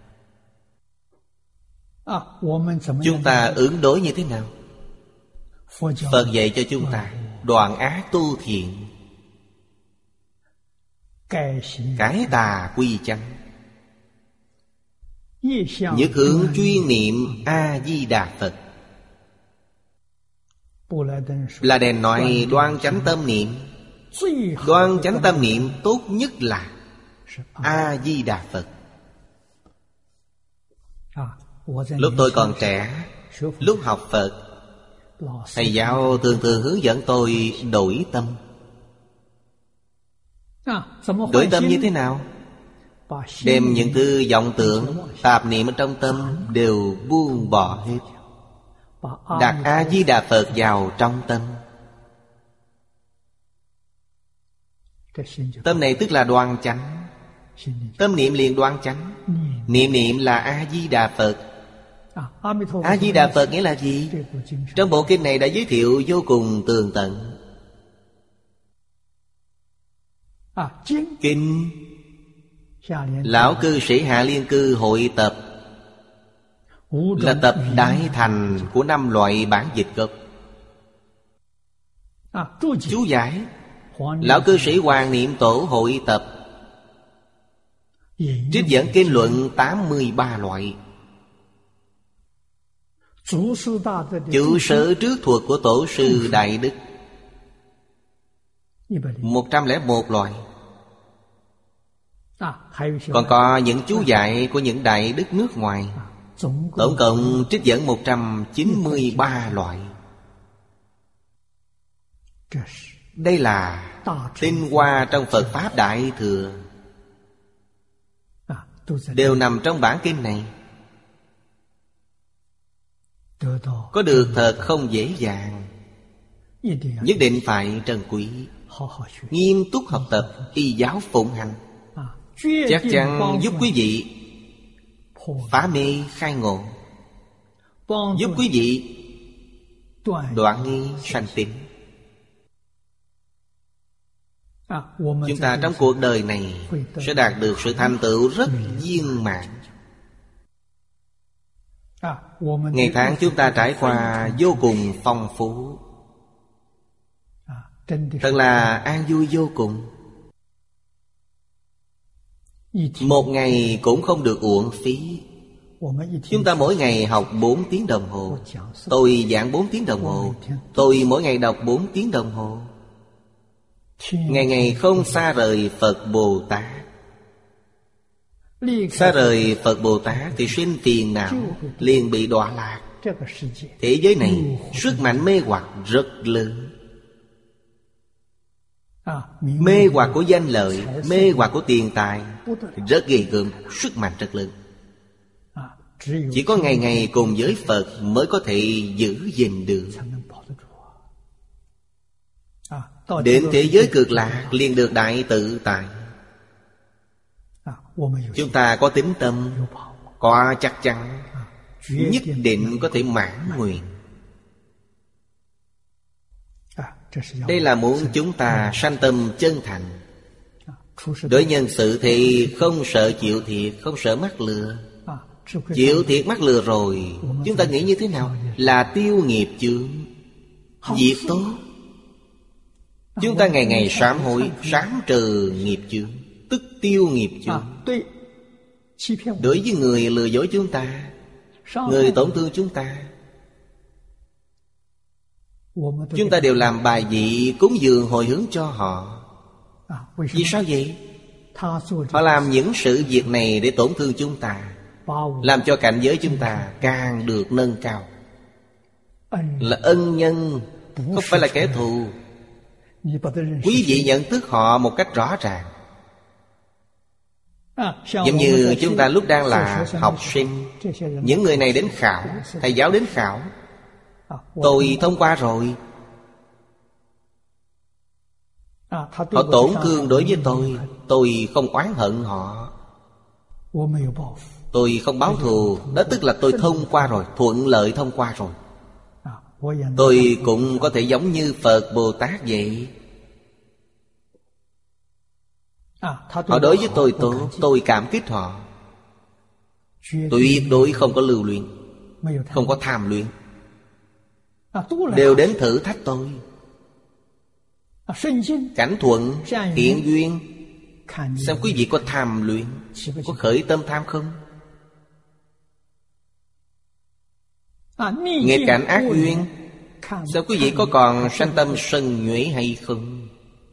Chúng ta ứng đối như thế nào? Phật dạy cho chúng ta đoạn ác tu thiện, cải tà quy chánh, nhất hướng chuyên niệm A-di-đà Phật. Là đèn nói đoan chánh tâm niệm. Đoan chánh tâm niệm tốt nhất là A-di-đà Phật. Lúc tôi còn trẻ, lúc học Phật, thầy giáo thường thường hướng dẫn tôi đổi tâm. Đổi tâm như thế nào? Đem những thứ vọng tưởng, tạp niệm ở trong tâm đều buông bỏ hết, đặt A-di-đà Phật vào trong tâm. Tâm này tức là đoan chánh. Tâm niệm liền đoan chánh. Niệm niệm là A-di-đà Phật. A-di-đà Phật nghĩa là gì? Trong bộ kinh này đã giới thiệu vô cùng tường tận. Kinh Lão cư sĩ Hạ Liên Cư hội tập là tập đại thành của năm loại bản dịch gốc. Chú giải Lão cư sĩ Hoàng Niệm Tổ hội tập trích dẫn kinh luận tám mươi ba loại. Chủ sở trước thuật của Tổ sư Đại Đức một trăm lẻ một loại. Còn có những chú giải của những đại đức nước ngoài, tổng cộng trích dẫn một trăm chín mươi ba loại. Đây là tinh hoa trong Phật Pháp Đại Thừa, đều nằm trong bản kinh này. Có được thật không dễ dàng, nhất định phải trân quý, nghiêm túc học tập, y giáo phụng hành. Chắc chắn giúp quý vị phá mê khai ngộ, giúp quý vị đoạn nghi sanh tín. Chúng ta trong cuộc đời này sẽ đạt được sự thành tựu rất viên mãn. Ngày tháng chúng ta trải qua vô cùng phong phú, thật là an vui vô cùng. Một ngày cũng không được uổng phí. Chúng ta mỗi ngày học bốn tiếng đồng hồ, tôi giảng bốn tiếng đồng hồ, tôi mỗi ngày đọc bốn tiếng đồng hồ. Ngày ngày không xa rời Phật Bồ Tát. Xa rời Phật Bồ Tát thì sinh phiền não, liền bị đọa lạc. Thế giới này sức mạnh mê hoặc rất lớn. Mê hoặc của danh lợi, mê hoặc của tiền tài rất ghê gớm, sức mạnh rất lớn. Chỉ có ngày ngày cùng với Phật mới có thể giữ gìn được. Đến thế giới cực lạc liền được đại tự tại. Chúng ta có tín tâm, có chắc chắn, nhất định có thể mãn nguyện. Đây là muốn chúng ta sanh tâm chân thành. Đối nhân sự thì không sợ chịu thiệt, không sợ mắc lừa. Chịu thiệt mắc lừa rồi, chúng ta nghĩ như thế nào? Là tiêu nghiệp chướng, việc tốt. Chúng ta ngày ngày sám hối, sám trừ nghiệp chướng, tức tiêu nghiệp chướng. Đối với người lừa dối chúng ta, người tổn thương chúng ta, chúng ta đều làm bài vị cúng dường hồi hướng cho họ. Vì sao vậy? Họ làm những sự việc này để tổn thương chúng ta, làm cho cảnh giới chúng ta càng được nâng cao. Là ân nhân, không phải là kẻ thù. Quý vị nhận thức họ một cách rõ ràng. Giống như chúng ta lúc đang là học sinh, những người này đến khảo, thầy giáo đến khảo, tôi thông qua rồi. Họ tổn thương đối với tôi, tôi không oán hận họ, tôi không báo thù. Đó tức là tôi thông qua rồi, thuận lợi thông qua rồi. Tôi cũng có thể giống như Phật Bồ Tát vậy. Họ đối với tôi tốt, tôi cảm kích họ. Tuyệt đối không có lưu luyến, không có tham luyến. Đều đến thử thách tôi. Cảnh thuận, thiện duyên, xem quý vị có tham luyến, có khởi tâm tham không? Nghịch cảnh ác duyên, xem quý vị có còn sanh tâm sân nhuệ hay không?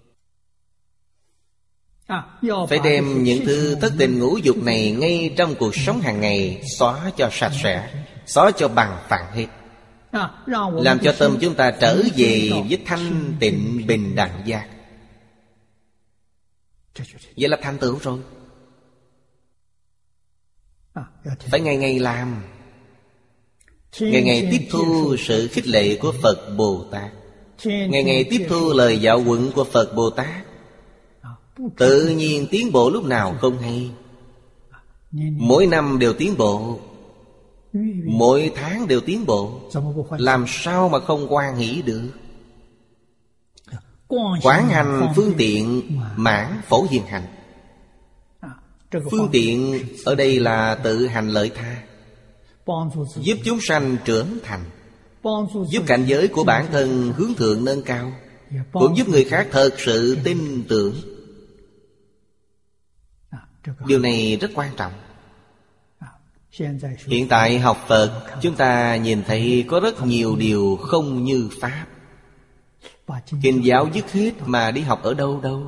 Phải đem những thứ thất tình ngũ dục này ngay trong cuộc sống hàng ngày xóa cho sạch sẽ, xóa cho bằng phẳng hết, làm cho tâm chúng ta trở về với thanh tịnh bình đẳng giác. Vậy là thành tựu rồi. Phải ngày ngày làm, ngày ngày tiếp thu sự khích lệ của Phật Bồ Tát, ngày ngày tiếp thu lời giáo huấn của Phật Bồ Tát. Tự nhiên tiến bộ lúc nào không hay. Mỗi năm đều tiến bộ, mỗi tháng đều tiến bộ, làm sao mà không hoan hỷ được? Quán hành phương tiện mãn phổ hiền hành. Phương tiện ở đây là tự hành lợi tha, giúp chúng sanh trưởng thành, giúp cảnh giới của bản thân hướng thượng nâng cao, cũng giúp người khác thật sự tin tưởng. Điều này rất quan trọng. Hiện tại học Phật, chúng ta nhìn thấy có rất nhiều điều không như Pháp. Kinh giáo dứt hết mà đi học ở đâu đâu.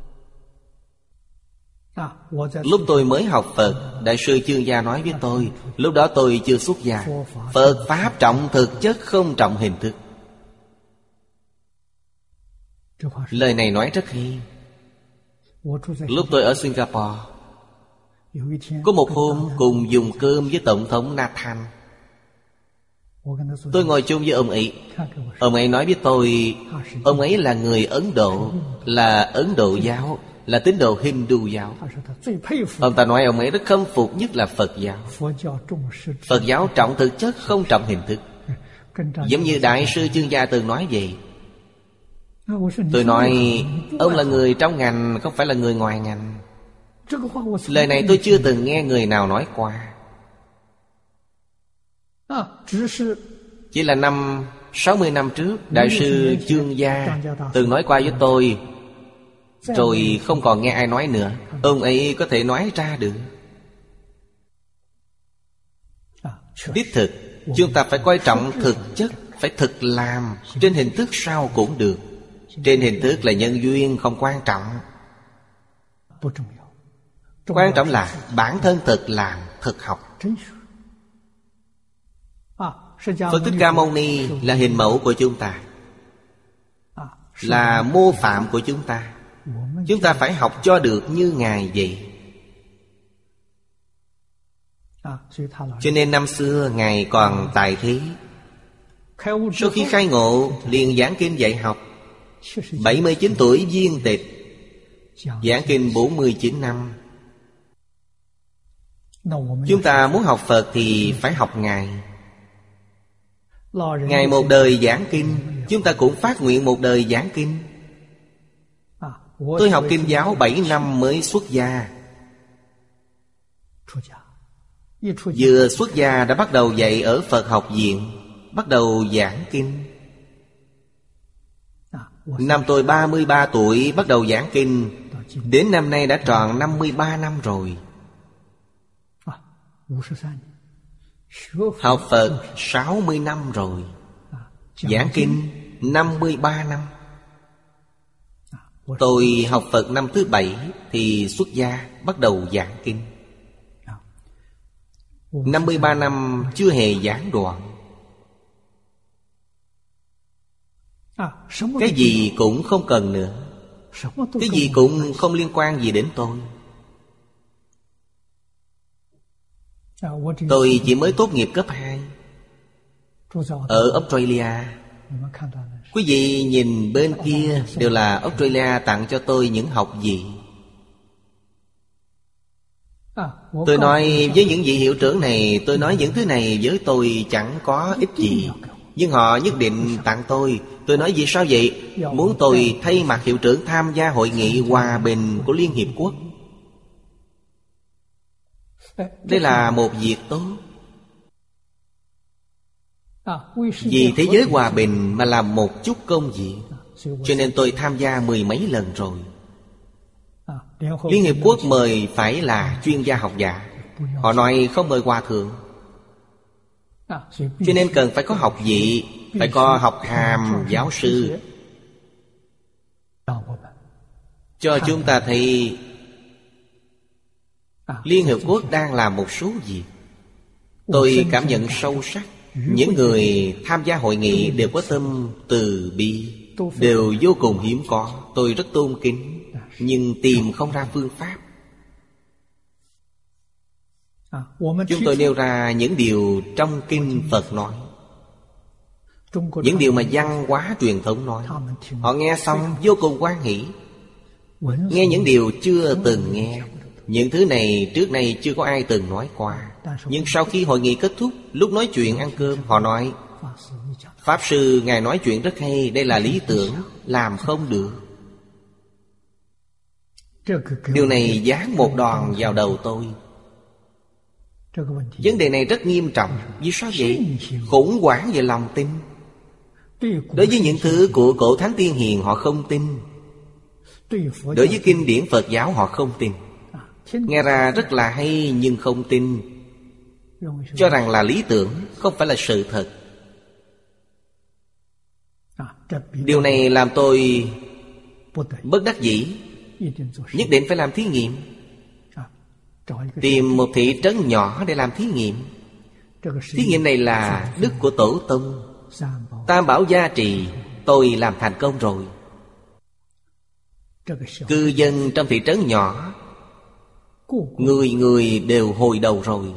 Lúc tôi mới học Phật, Đại sư Chương Gia nói với tôi, lúc đó tôi chưa xuất gia. Phật Pháp trọng thực chất, không trọng hình thức. Lời này nói rất hay. Lúc tôi ở Singapore, có một hôm cùng dùng cơm với Tổng thống Nathan. Tôi ngồi chung với ông ấy. Ông ấy nói với tôi, ông ấy là người Ấn Độ, là Ấn Độ giáo, là tín đồ Hindu giáo. Ông ta nói ông ấy rất khâm phục nhất là Phật giáo. Phật giáo trọng thực chất, không trọng hình thức. Giống như Đại sư Chương Gia từng nói vậy. Tôi nói, ông là người trong ngành, không phải là người ngoài ngành. Lời này tôi chưa từng nghe người nào nói qua. Chỉ là năm sáu mươi năm trước, Đại sư Chương Gia từng nói qua với tôi, rồi không còn nghe ai nói nữa. Ông ấy có thể nói ra được. Đích thực, chúng ta phải coi trọng thực chất, phải thực làm. Trên hình thức sao cũng được. Trên hình thức là nhân duyên, không quan trọng. Quan trọng là bản thân thực làm, thực học. Phật Thích Ca Mâu Ni là hình mẫu của chúng ta, là mô phạm của chúng ta. Chúng ta phải học cho được như Ngài vậy. Cho nên năm xưa Ngài còn tại thế, sau khi khai ngộ liền giảng kinh dạy học. Bảy mươi chín tuổi viên tịch, giảng kinh bốn mươi chín năm. Chúng ta muốn học Phật thì phải học Ngài. Ngài một đời giảng kinh, chúng ta cũng phát nguyện một đời giảng kinh. Tôi học kinh giáo bảy năm mới xuất gia. Vừa xuất gia đã bắt đầu dạy ở Phật học viện, bắt đầu giảng kinh. Năm tôi ba mươi ba tuổi bắt đầu giảng kinh, đến năm nay đã tròn năm mươi ba năm rồi. Học Phật sáu mươi năm rồi, giảng kinh năm mươi ba năm. Tôi học Phật năm thứ bảy thì xuất gia, bắt đầu giảng kinh. Năm mươi ba năm chưa hề giảng đoạn. Cái gì cũng không cần nữa, cái gì cũng không liên quan gì đến tôi. Tôi chỉ mới tốt nghiệp cấp hai ở Australia. Quý vị nhìn bên kia đều là Australia tặng cho tôi những học vị. Tôi nói với những vị hiệu trưởng này, tôi nói những thứ này với tôi chẳng có ích gì, nhưng họ nhất định tặng tôi. Tôi nói vì sao vậy? Muốn tôi thay mặt hiệu trưởng tham gia hội nghị hòa bình của Liên Hiệp Quốc. Đây là một việc tốt. Vì thế giới hòa bình mà làm một chút công việc, cho nên tôi tham gia mười mấy lần rồi. Liên Hiệp Quốc mời phải là chuyên gia học giả, họ nói không mời hòa thượng. Cho nên cần phải có học vị, phải có học hàm giáo sư, cho chúng ta thấy Liên Hiệp Quốc đang làm một số việc. Tôi cảm nhận sâu sắc, những người tham gia hội nghị đều có tâm từ bi, đều vô cùng hiếm có. Tôi rất tôn kính, nhưng tìm không ra phương pháp. Chúng tôi nêu ra những điều trong kinh Phật nói, những điều mà văn hóa truyền thống nói. Họ nghe xong vô cùng hoan hỷ. Nghe những điều chưa từng nghe. Những thứ này trước nay chưa có ai từng nói qua. Nhưng sau khi hội nghị kết thúc, lúc nói chuyện ăn cơm, họ nói: Pháp Sư Ngài nói chuyện rất hay, đây là lý tưởng, làm không được. Điều này giáng một đòn vào đầu tôi. Vấn đề này rất nghiêm trọng. Vì sao vậy? Khủng hoảng về lòng tin. Đối với những thứ của cổ thánh tiên hiền họ không tin. Đối với kinh điển Phật giáo họ không tin. Nghe ra rất là hay nhưng không tin, cho rằng là lý tưởng, không phải là sự thật. Điều này làm tôi bất đắc dĩ, nhất định phải làm thí nghiệm. Tìm một thị trấn nhỏ để làm thí nghiệm. Thí nghiệm này là đức của Tổ Tông, Tam Bảo gia trì. Tôi làm thành công rồi. Cư dân trong thị trấn nhỏ, người người đều hồi đầu rồi.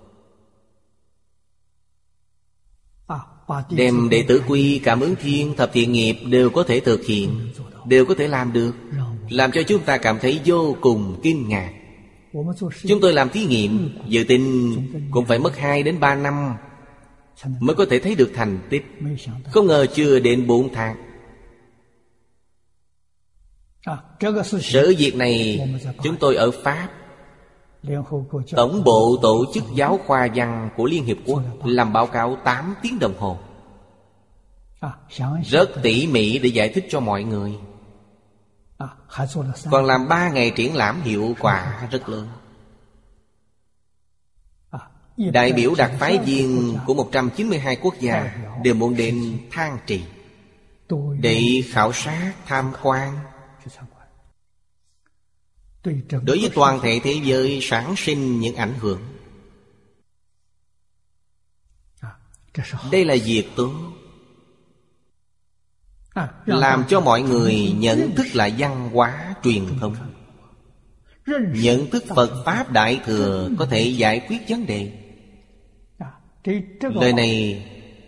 Đem đệ tử quy, Cảm ứng thiên, thập thiện nghiệp đều có thể thực hiện, đều có thể làm được, làm cho chúng ta cảm thấy vô cùng kinh ngạc. Chúng tôi làm thí nghiệm, dự tính cũng phải mất hai đến ba năm mới có thể thấy được thành tích. Không ngờ chưa đến bốn tháng. Sở việc này chúng tôi ở Pháp, Tổng bộ Tổ chức Giáo khoa Văn của Liên Hiệp Quốc làm báo cáo tám tiếng đồng hồ, rất tỉ mỉ để giải thích cho mọi người. Còn làm ba ngày triển lãm, hiệu quả rất lớn. Đại biểu đặc phái viên của một trăm chín mươi hai quốc gia đều muốn đến Thang Trì để khảo sát, tham quan. Đối với toàn thể thế giới sản sinh những ảnh hưởng. Đây là việc tốt, làm cho mọi người nhận thức lại văn hóa truyền thống, nhận thức Phật Pháp Đại Thừa có thể giải quyết vấn đề. Lời này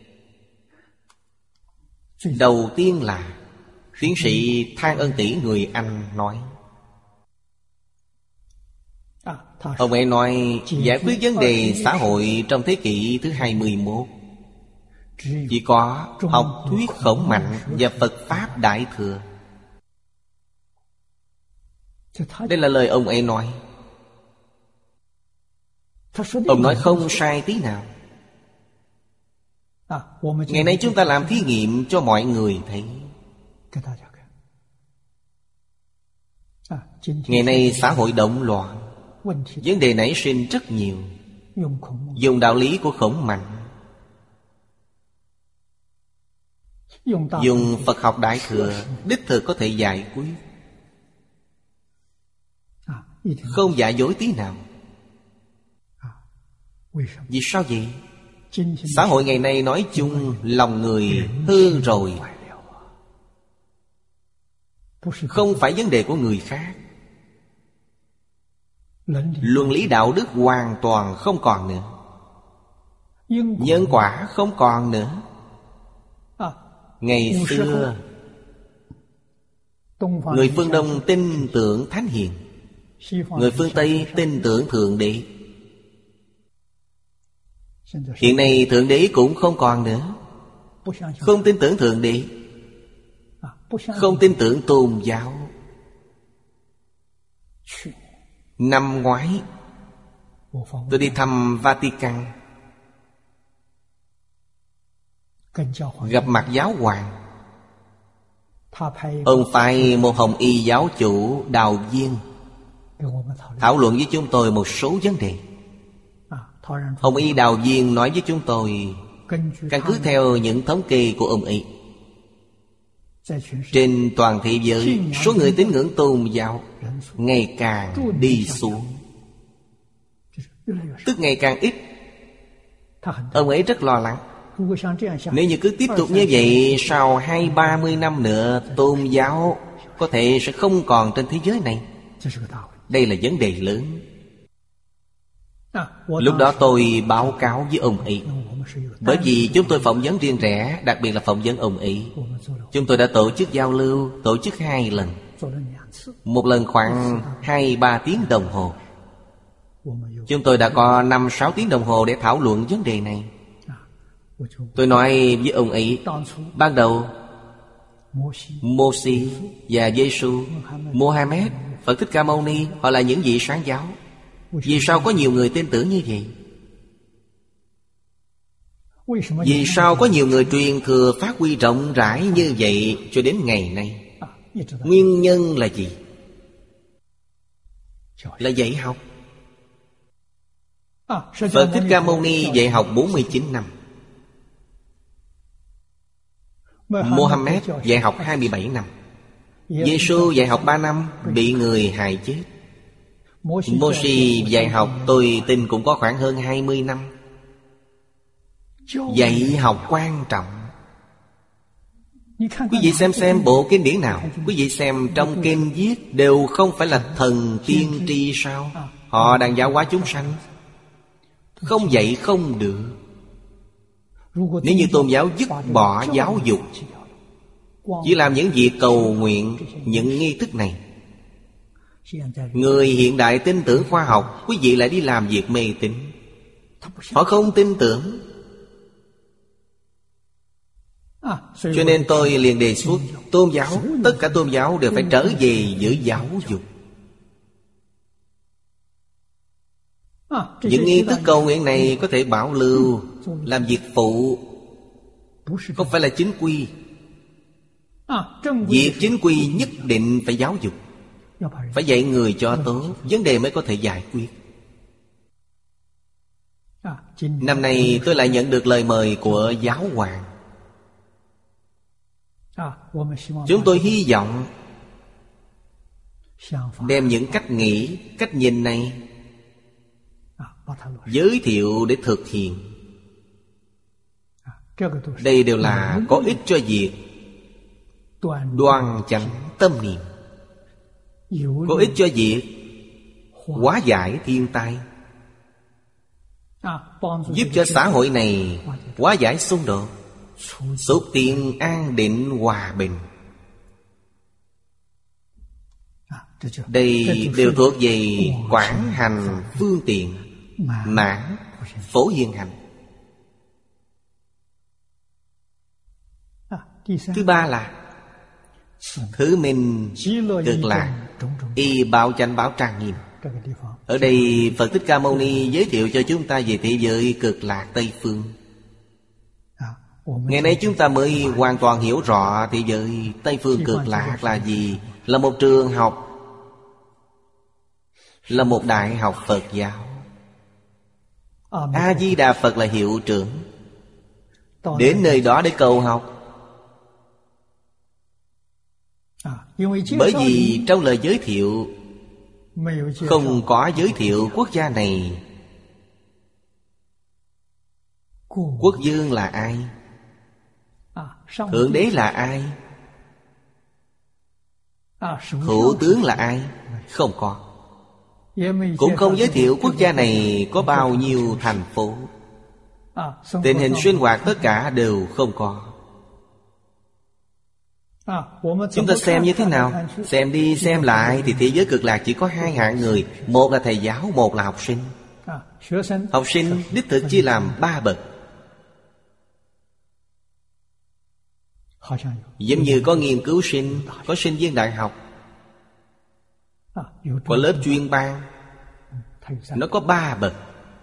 đầu tiên là tiến sĩ Thang Ân Tỷ người Anh nói. Ông ấy nói giải quyết vấn đề xã hội trong thế kỷ thứ hai mươi mốt chỉ có học thuyết Khổng Mạnh và Phật Pháp Đại Thừa. Đây là lời ông ấy nói. Ông nói không sai tí nào. Ngày nay chúng ta làm thí nghiệm cho mọi người thấy. Ngày nay xã hội động loạn, vấn đề nảy sinh rất nhiều. Dùng đạo lý của Khổng Mạnh, dùng Phật học Đại Thừa, đích thực có thể giải quyết, không giả dối tí nào. Vì sao vậy? Xã hội ngày nay nói chung lòng người hư rồi. Không phải vấn đề của người khác. Luân lý đạo đức hoàn toàn không còn nữa. Nhân quả không còn nữa. Ngày xưa người phương Đông tin tưởng Thánh Hiền, người phương Tây tin tưởng Thượng Đế. Hiện nay Thượng Đế cũng không còn nữa. Không tin tưởng Thượng Đế, không tin tưởng tôn giáo. Năm ngoái tôi đi thăm Vatican, gặp mặt giáo hoàng. Ông phải một hồng y giáo chủ Đào Viên thảo luận với chúng tôi một số vấn đề. Hồng y Đào Viên nói với chúng tôi, căn cứ theo những thống kê của ông ấy, trên toàn thế giới số người tín ngưỡng tôn giáo ngày càng đi xuống, tức ngày càng ít. Ông ấy rất lo lắng. Nếu như cứ tiếp tục như vậy, sau hai ba mươi năm nữa tôn giáo có thể sẽ không còn trên thế giới này. Đây là vấn đề lớn. Lúc đó tôi báo cáo với ông ấy, bởi vì chúng tôi phỏng vấn riêng rẽ, đặc biệt là phỏng vấn ông ấy. Chúng tôi đã tổ chức giao lưu, tổ chức hai lần, một lần khoảng hai ba tiếng đồng hồ. Chúng tôi đã có năm sáu tiếng đồng hồ để thảo luận vấn đề này. Tôi nói với ông ấy, ban đầu Mô-si và Giê-xu, Mohammed, Phật Thích Ca Mâu Ni, họ là những vị sáng giáo. Vì sao có nhiều người tin tưởng như vậy? Vì sao có nhiều người truyền thừa phát huy rộng rãi như vậy cho đến ngày nay? Nguyên nhân là gì? Là dạy học. Phật Thích Ca Mâu Ni dạy học bốn mươi chín năm, Mohammed dạy học hai mươi bảy năm, Giê-xu dạy học ba năm, bị người hại chết. Mô-si dạy học tôi tin cũng có khoảng hơn hai mươi năm. Dạy học quan trọng. Quý vị xem xem bộ kinh điển nào, quý vị xem trong kinh viết đều không phải là thần tiên tri sao? Họ đang giáo hóa chúng sanh, không dạy không được. Nếu như tôn giáo dứt bỏ giáo dục, chỉ làm những việc cầu nguyện, những nghi thức này, người hiện đại tin tưởng khoa học, quý vị lại đi làm việc mê tín. Họ không tin tưởng. Cho nên tôi liền đề xuất tôn giáo, tất cả tôn giáo đều phải trở về với giáo dục. Những nghi thức cầu nguyện này có thể bảo lưu, làm việc phụ, không phải là chính quy. Việc chính quy nhất định phải giáo dục, phải dạy người cho tốt, vấn đề mới có thể giải quyết. Năm nay tôi lại nhận được lời mời của giáo hoàng. Chúng tôi hy vọng đem những cách nghĩ, cách nhìn này giới thiệu để thực hiện. Đây đều là có ích cho việc đoan chánh tâm niệm, có ích cho việc hóa giải thiên tai, giúp cho xã hội này hóa giải xung đột, xúc tiến an định hòa bình. Đây đều thuộc về quảng hành phương tiện, mãn phổ hiền hành. Thứ ba là thứ minh cực lạc, y báo chánh báo trang nghiêm. Ở đây Phật Thích Ca Mâu Ni giới thiệu cho chúng ta về thế giới cực lạc Tây Phương. Ngày nay chúng ta mới hoàn toàn hiểu rõ thế giới Tây Phương cực lạc là gì. Là một trường học, là một đại học Phật giáo. A-di-đà Phật là hiệu trưởng. Đến nơi đó để cầu học. Bởi vì trong lời giới thiệu không có giới thiệu quốc gia này. Quốc vương là ai? Thượng đế là ai? Thủ tướng là ai? Không có. Cũng không giới thiệu quốc gia này có bao nhiêu thành phố. Tình hình sinh hoạt tất cả đều không có. Chúng ta xem như thế nào? Xem đi xem lại thì thế giới cực lạc chỉ có hai hạng người. Một là thầy giáo, một là học sinh. Học sinh đích thực chia làm ba bậc. Giống như có nghiên cứu sinh, có sinh viên đại học, có lớp chuyên ban. Nó có ba bậc.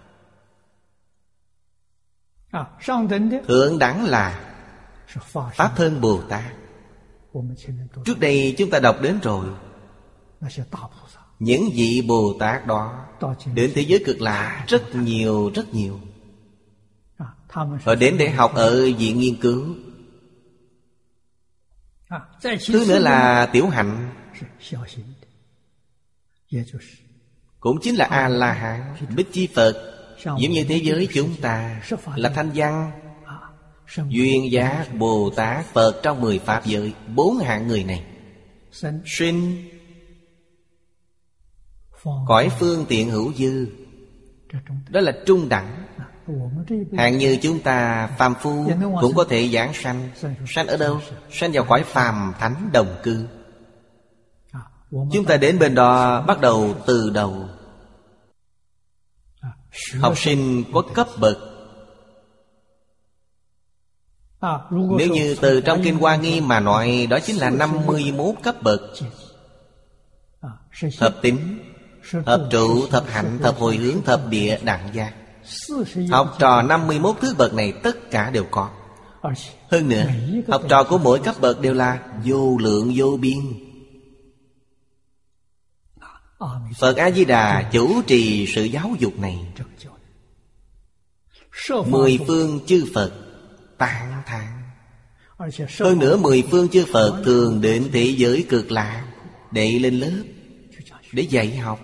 Thượng đẳng là Pháp Thân Bồ Tát. Trước đây chúng ta đọc đến rồi. Những vị Bồ Tát đó đến thế giới cực lạc rất nhiều, rất nhiều. Họ đến để học ở viện nghiên cứu. Thứ nữa là tiểu hạnh, cũng chính là A-la-hán, Bích Chi Phật. Giống như thế giới chúng ta là thanh văn, duyên giác, Bồ Tát, Phật trong mười pháp giới. Bốn hạng người này. Sinh cõi phương tiện hữu dư, đó là trung đẳng. Hạng như chúng ta phàm phu cũng có thể giảng sanh. Sanh ở đâu? Sanh vào cõi phàm thánh đồng cư. Chúng ta đến bên đó bắt đầu từ đầu. Học sinh có cấp bậc. Nếu như từ trong Kinh Hoa Nghi mà nói, đó chính là năm mươi mốt cấp bậc. Thập tính, thập trụ, thập hạnh, thập hồi hướng, thập địa, đẳng giác. Học trò năm mươi mốt thứ bậc này tất cả đều có. Hơn nữa, học trò của mỗi cấp bậc đều là vô lượng vô biên. Phật A-di-đà chủ trì sự giáo dục này. Mười phương chư Phật tán thán. Hơn nữa mười phương chư Phật thường đến thế giới cực lạc để lên lớp, để dạy học.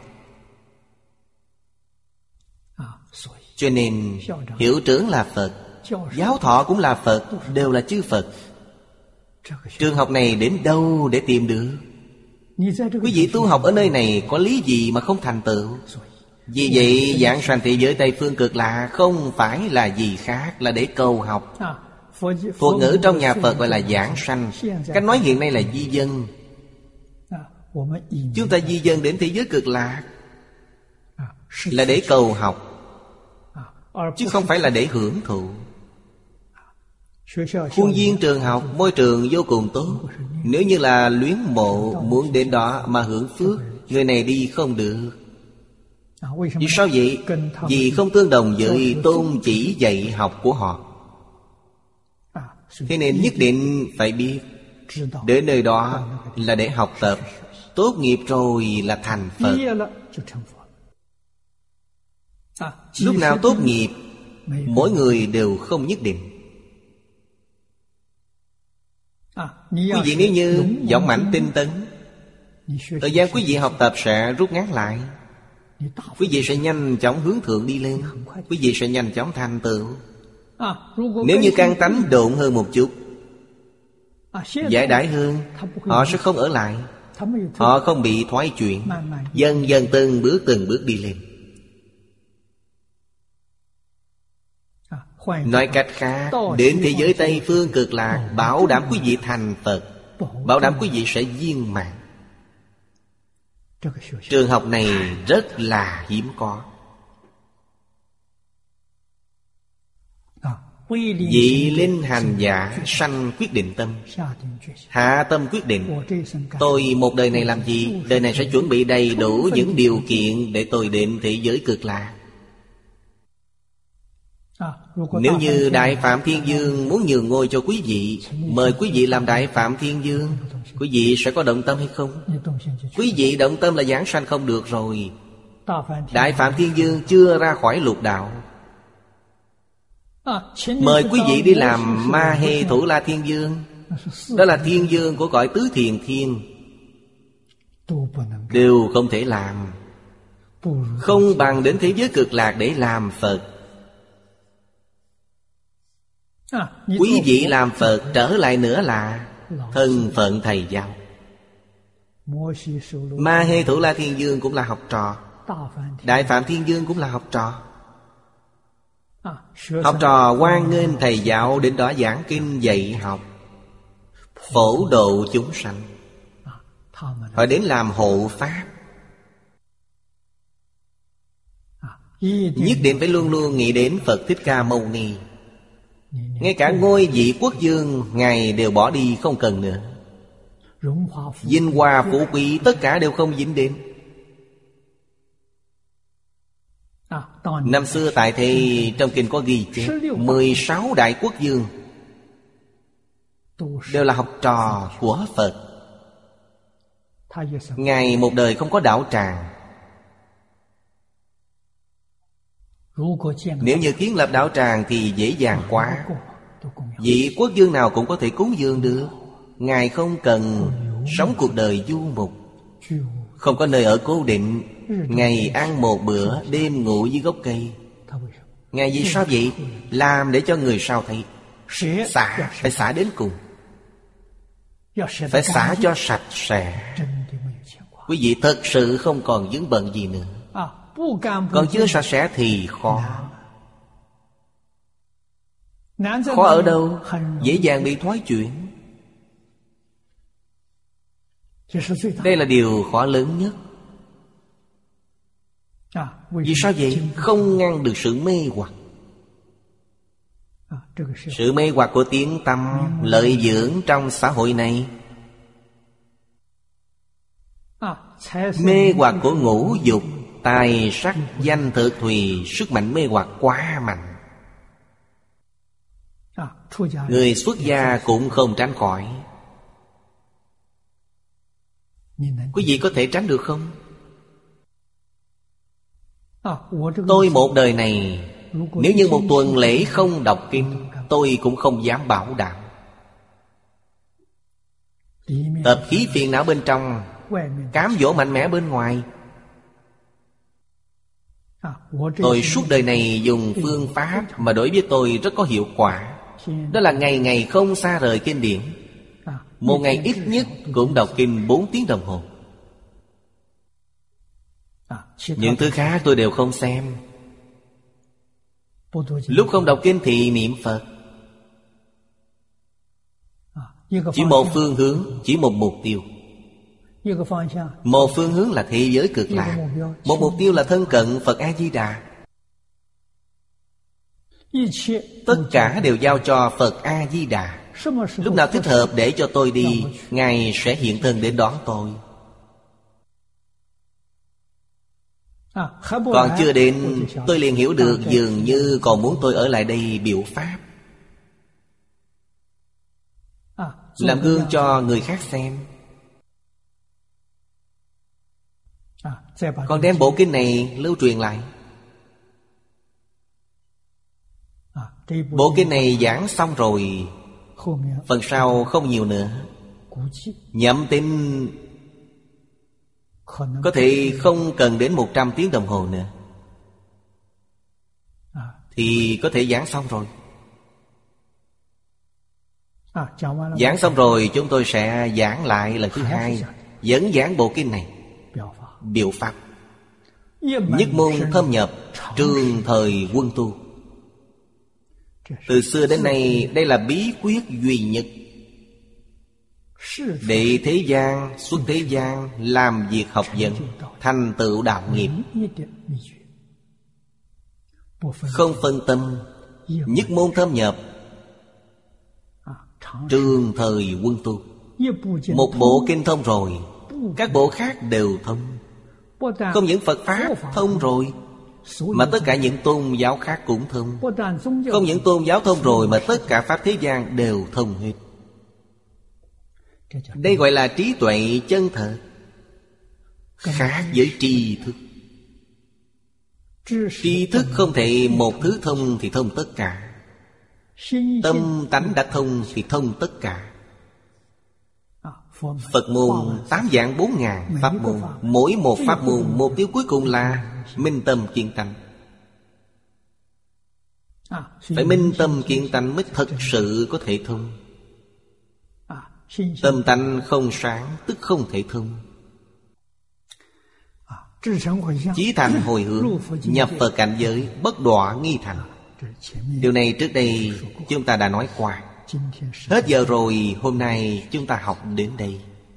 Cho nên hiệu trưởng là Phật, giáo thọ cũng là Phật, đều là chư Phật. Trường học này đến đâu để tìm được? Quý vị tu học ở nơi này có lý gì mà không thành tựu? Vì vậy giảng sanh thế giới Tây Phương Cực Lạc không phải là gì khác, là để cầu học. Phật ngữ trong nhà Phật gọi là giảng sanh. Cách nói hiện nay là di dân. Chúng ta di dân đến thế giới Cực Lạc là để cầu học, chứ không phải là để hưởng thụ. Khuôn viên trường học, môi trường vô cùng tốt. Nếu như là luyến mộ, muốn đến đó mà hưởng phước, người này đi không được. Vì sao vậy? Vì không tương đồng với tôn chỉ dạy học của họ. Thế nên nhất định phải biết đến nơi đó là để học tập. Tốt nghiệp rồi là thành Phật. Lúc nào tốt nghiệp, mỗi người đều không nhất định. Quý vị nếu như dũng mãnh tinh tấn, thời gian quý vị học tập sẽ rút ngắn lại. Quý vị sẽ nhanh chóng hướng thượng đi lên. Quý vị sẽ nhanh chóng thành tựu. Nếu như căn tánh độn hơn một chút, giải đãi hơn, họ sẽ không ở lại. Họ không bị thoái chuyển. Dần dần từng bước từng bước đi lên. Nói cách khác, đến thế giới Tây Phương Cực Lạc, bảo đảm quý vị thành Phật, bảo đảm quý vị sẽ viên mãn. Trường học này rất là hiếm có. Vị linh hành giả sanh quyết định tâm, hạ tâm quyết định. Tôi một đời này làm gì? Đời này sẽ chuẩn bị đầy đủ những điều kiện để tôi đến thế giới Cực Lạc. Nếu như Đại Phạm Thiên Dương muốn nhường ngôi cho quý vị, mời quý vị làm Đại Phạm Thiên Dương, quý vị sẽ có động tâm hay không? Quý vị động tâm là giảng sanh không được rồi. Đại Phạm Thiên Dương chưa ra khỏi lục đạo. Mời quý vị đi làm Ma Hê Thủ La Thiên Dương, đó là thiên dương của cõi tứ thiền thiên, đều không thể làm. Không bằng đến thế giới Cực Lạc để làm Phật. Quý vị làm Phật trở lại nữa là thân phận thầy giáo. Ma Hê Thủ La Thiên Dương cũng là học trò, Đại Phạm Thiên Dương cũng là học trò. Học trò hoan nghênh thầy giáo đến đó giảng kinh dạy học, phổ độ chúng sanh. Họ đến làm hộ pháp. Nhất định phải luôn luôn nghĩ đến Phật Thích Ca Mâu Ni. Ngay cả ngôi vị quốc vương Ngài đều bỏ đi không cần nữa. Vinh hoa phú quý tất cả đều không dính đến. Năm xưa tại thì trong kinh có ghi chép mười sáu đại quốc vương đều là học trò của Phật. Ngài một đời không có đạo tràng. Nếu như kiến lập đạo tràng thì dễ dàng quá. Vị quốc vương nào cũng có thể cúng dường được. Ngài không cần sống cuộc đời du mục, không có nơi ở cố định. Ngày ăn một bữa, đêm ngủ dưới gốc cây. Ngài vì sao vậy? Làm để cho người sau thấy. Xả, phải xả đến cùng. Phải xả cho sạch sẽ. Quý vị thật sự không còn vướng bận gì nữa. Còn chưa sạch sẽ thì khó. Khó ở đâu? Dễ dàng bị thoái chuyển. Đây là điều khó lớn nhất. Vì sao vậy? Không ngăn được sự mê hoặc. Sự mê hoặc của tiếng tâm lợi dưỡng trong xã hội này. Mê hoặc của ngũ dục, tài sắc danh thực thùy, sức mạnh mê hoặc quá mạnh. Người xuất gia cũng không tránh khỏi. Quý vị có thể tránh được không? Tôi một đời này, nếu như một tuần lễ không đọc kinh, tôi cũng không dám bảo đảm. Tập khí phiền não bên trong, cám dỗ mạnh mẽ bên ngoài. Tôi suốt đời này dùng phương pháp mà đối với tôi rất có hiệu quả. Đó là ngày ngày không xa rời kinh điển. Một ngày ít nhất cũng đọc kinh bốn tiếng đồng hồ. Những thứ khác tôi đều không xem. Lúc không đọc kinh thì niệm Phật. Chỉ một phương hướng, chỉ một mục tiêu. Một phương hướng là thế giới cực lạc, một mục tiêu là thân cận Phật A-di-đà. Tất cả đều giao cho Phật A-di-đà. Lúc nào thích hợp để cho tôi đi, Ngài sẽ hiện thân đến đón tôi. Còn chưa đến, tôi liền hiểu được dường như còn muốn tôi ở lại đây biểu pháp, làm gương cho người khác xem. Còn đem bộ kinh này lưu truyền lại. Bộ kinh này giảng xong rồi, phần sau không nhiều nữa. Nhậm tính có thể không cần đến một trăm tiếng đồng hồ nữa, thì có thể giảng xong rồi. Giảng xong rồi chúng tôi sẽ giảng lại lần thứ hai, vẫn giảng bộ kinh này, biểu pháp. Nhất môn thâm nhập, trường thời quân tu. Từ xưa đến nay, đây là bí quyết duy nhất để thế gian, xuất thế gian, làm việc học vấn, thành tựu đạo nghiệp. Không phân tâm, nhất môn thâm nhập, trường thời quân tu. Một bộ kinh thông rồi, các bộ khác đều thông. Không những Phật Pháp thông rồi, mà tất cả những tôn giáo khác cũng thông. Không những tôn giáo thông rồi, mà tất cả Pháp thế gian đều thông hết. Đây gọi là trí tuệ chân thật, khác với tri thức. Tri thức không thể một thứ thông thì thông tất cả. Tâm tánh đã thông thì thông tất cả. Phật môn tám vạn bốn ngàn pháp môn, mỗi một pháp môn mục tiêu cuối cùng là minh tâm kiến tánh. Phải minh tâm kiến tánh mới thật sự có thể thông. Tâm tánh không sáng tức không thể thông. Chí thành hồi hướng, nhập Phật cảnh giới, bất đọa nghi thành. Điều này trước đây chúng ta đã nói qua. Hết giờ rồi, hôm nay chúng ta học đến đây.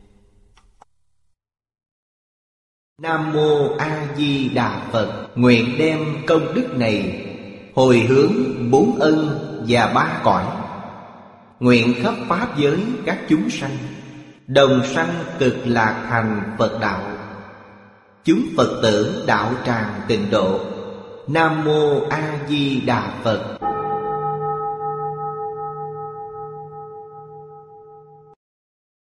Nam Mô A Di Đà Phật. Nguyện đem công đức này hồi hướng bốn ân và ba cõi, nguyện khắp pháp giới các chúng sanh đồng sanh cực lạc thành Phật đạo. Chúng Phật tử đạo tràng tịnh độ. Nam Mô A Di Đà Phật.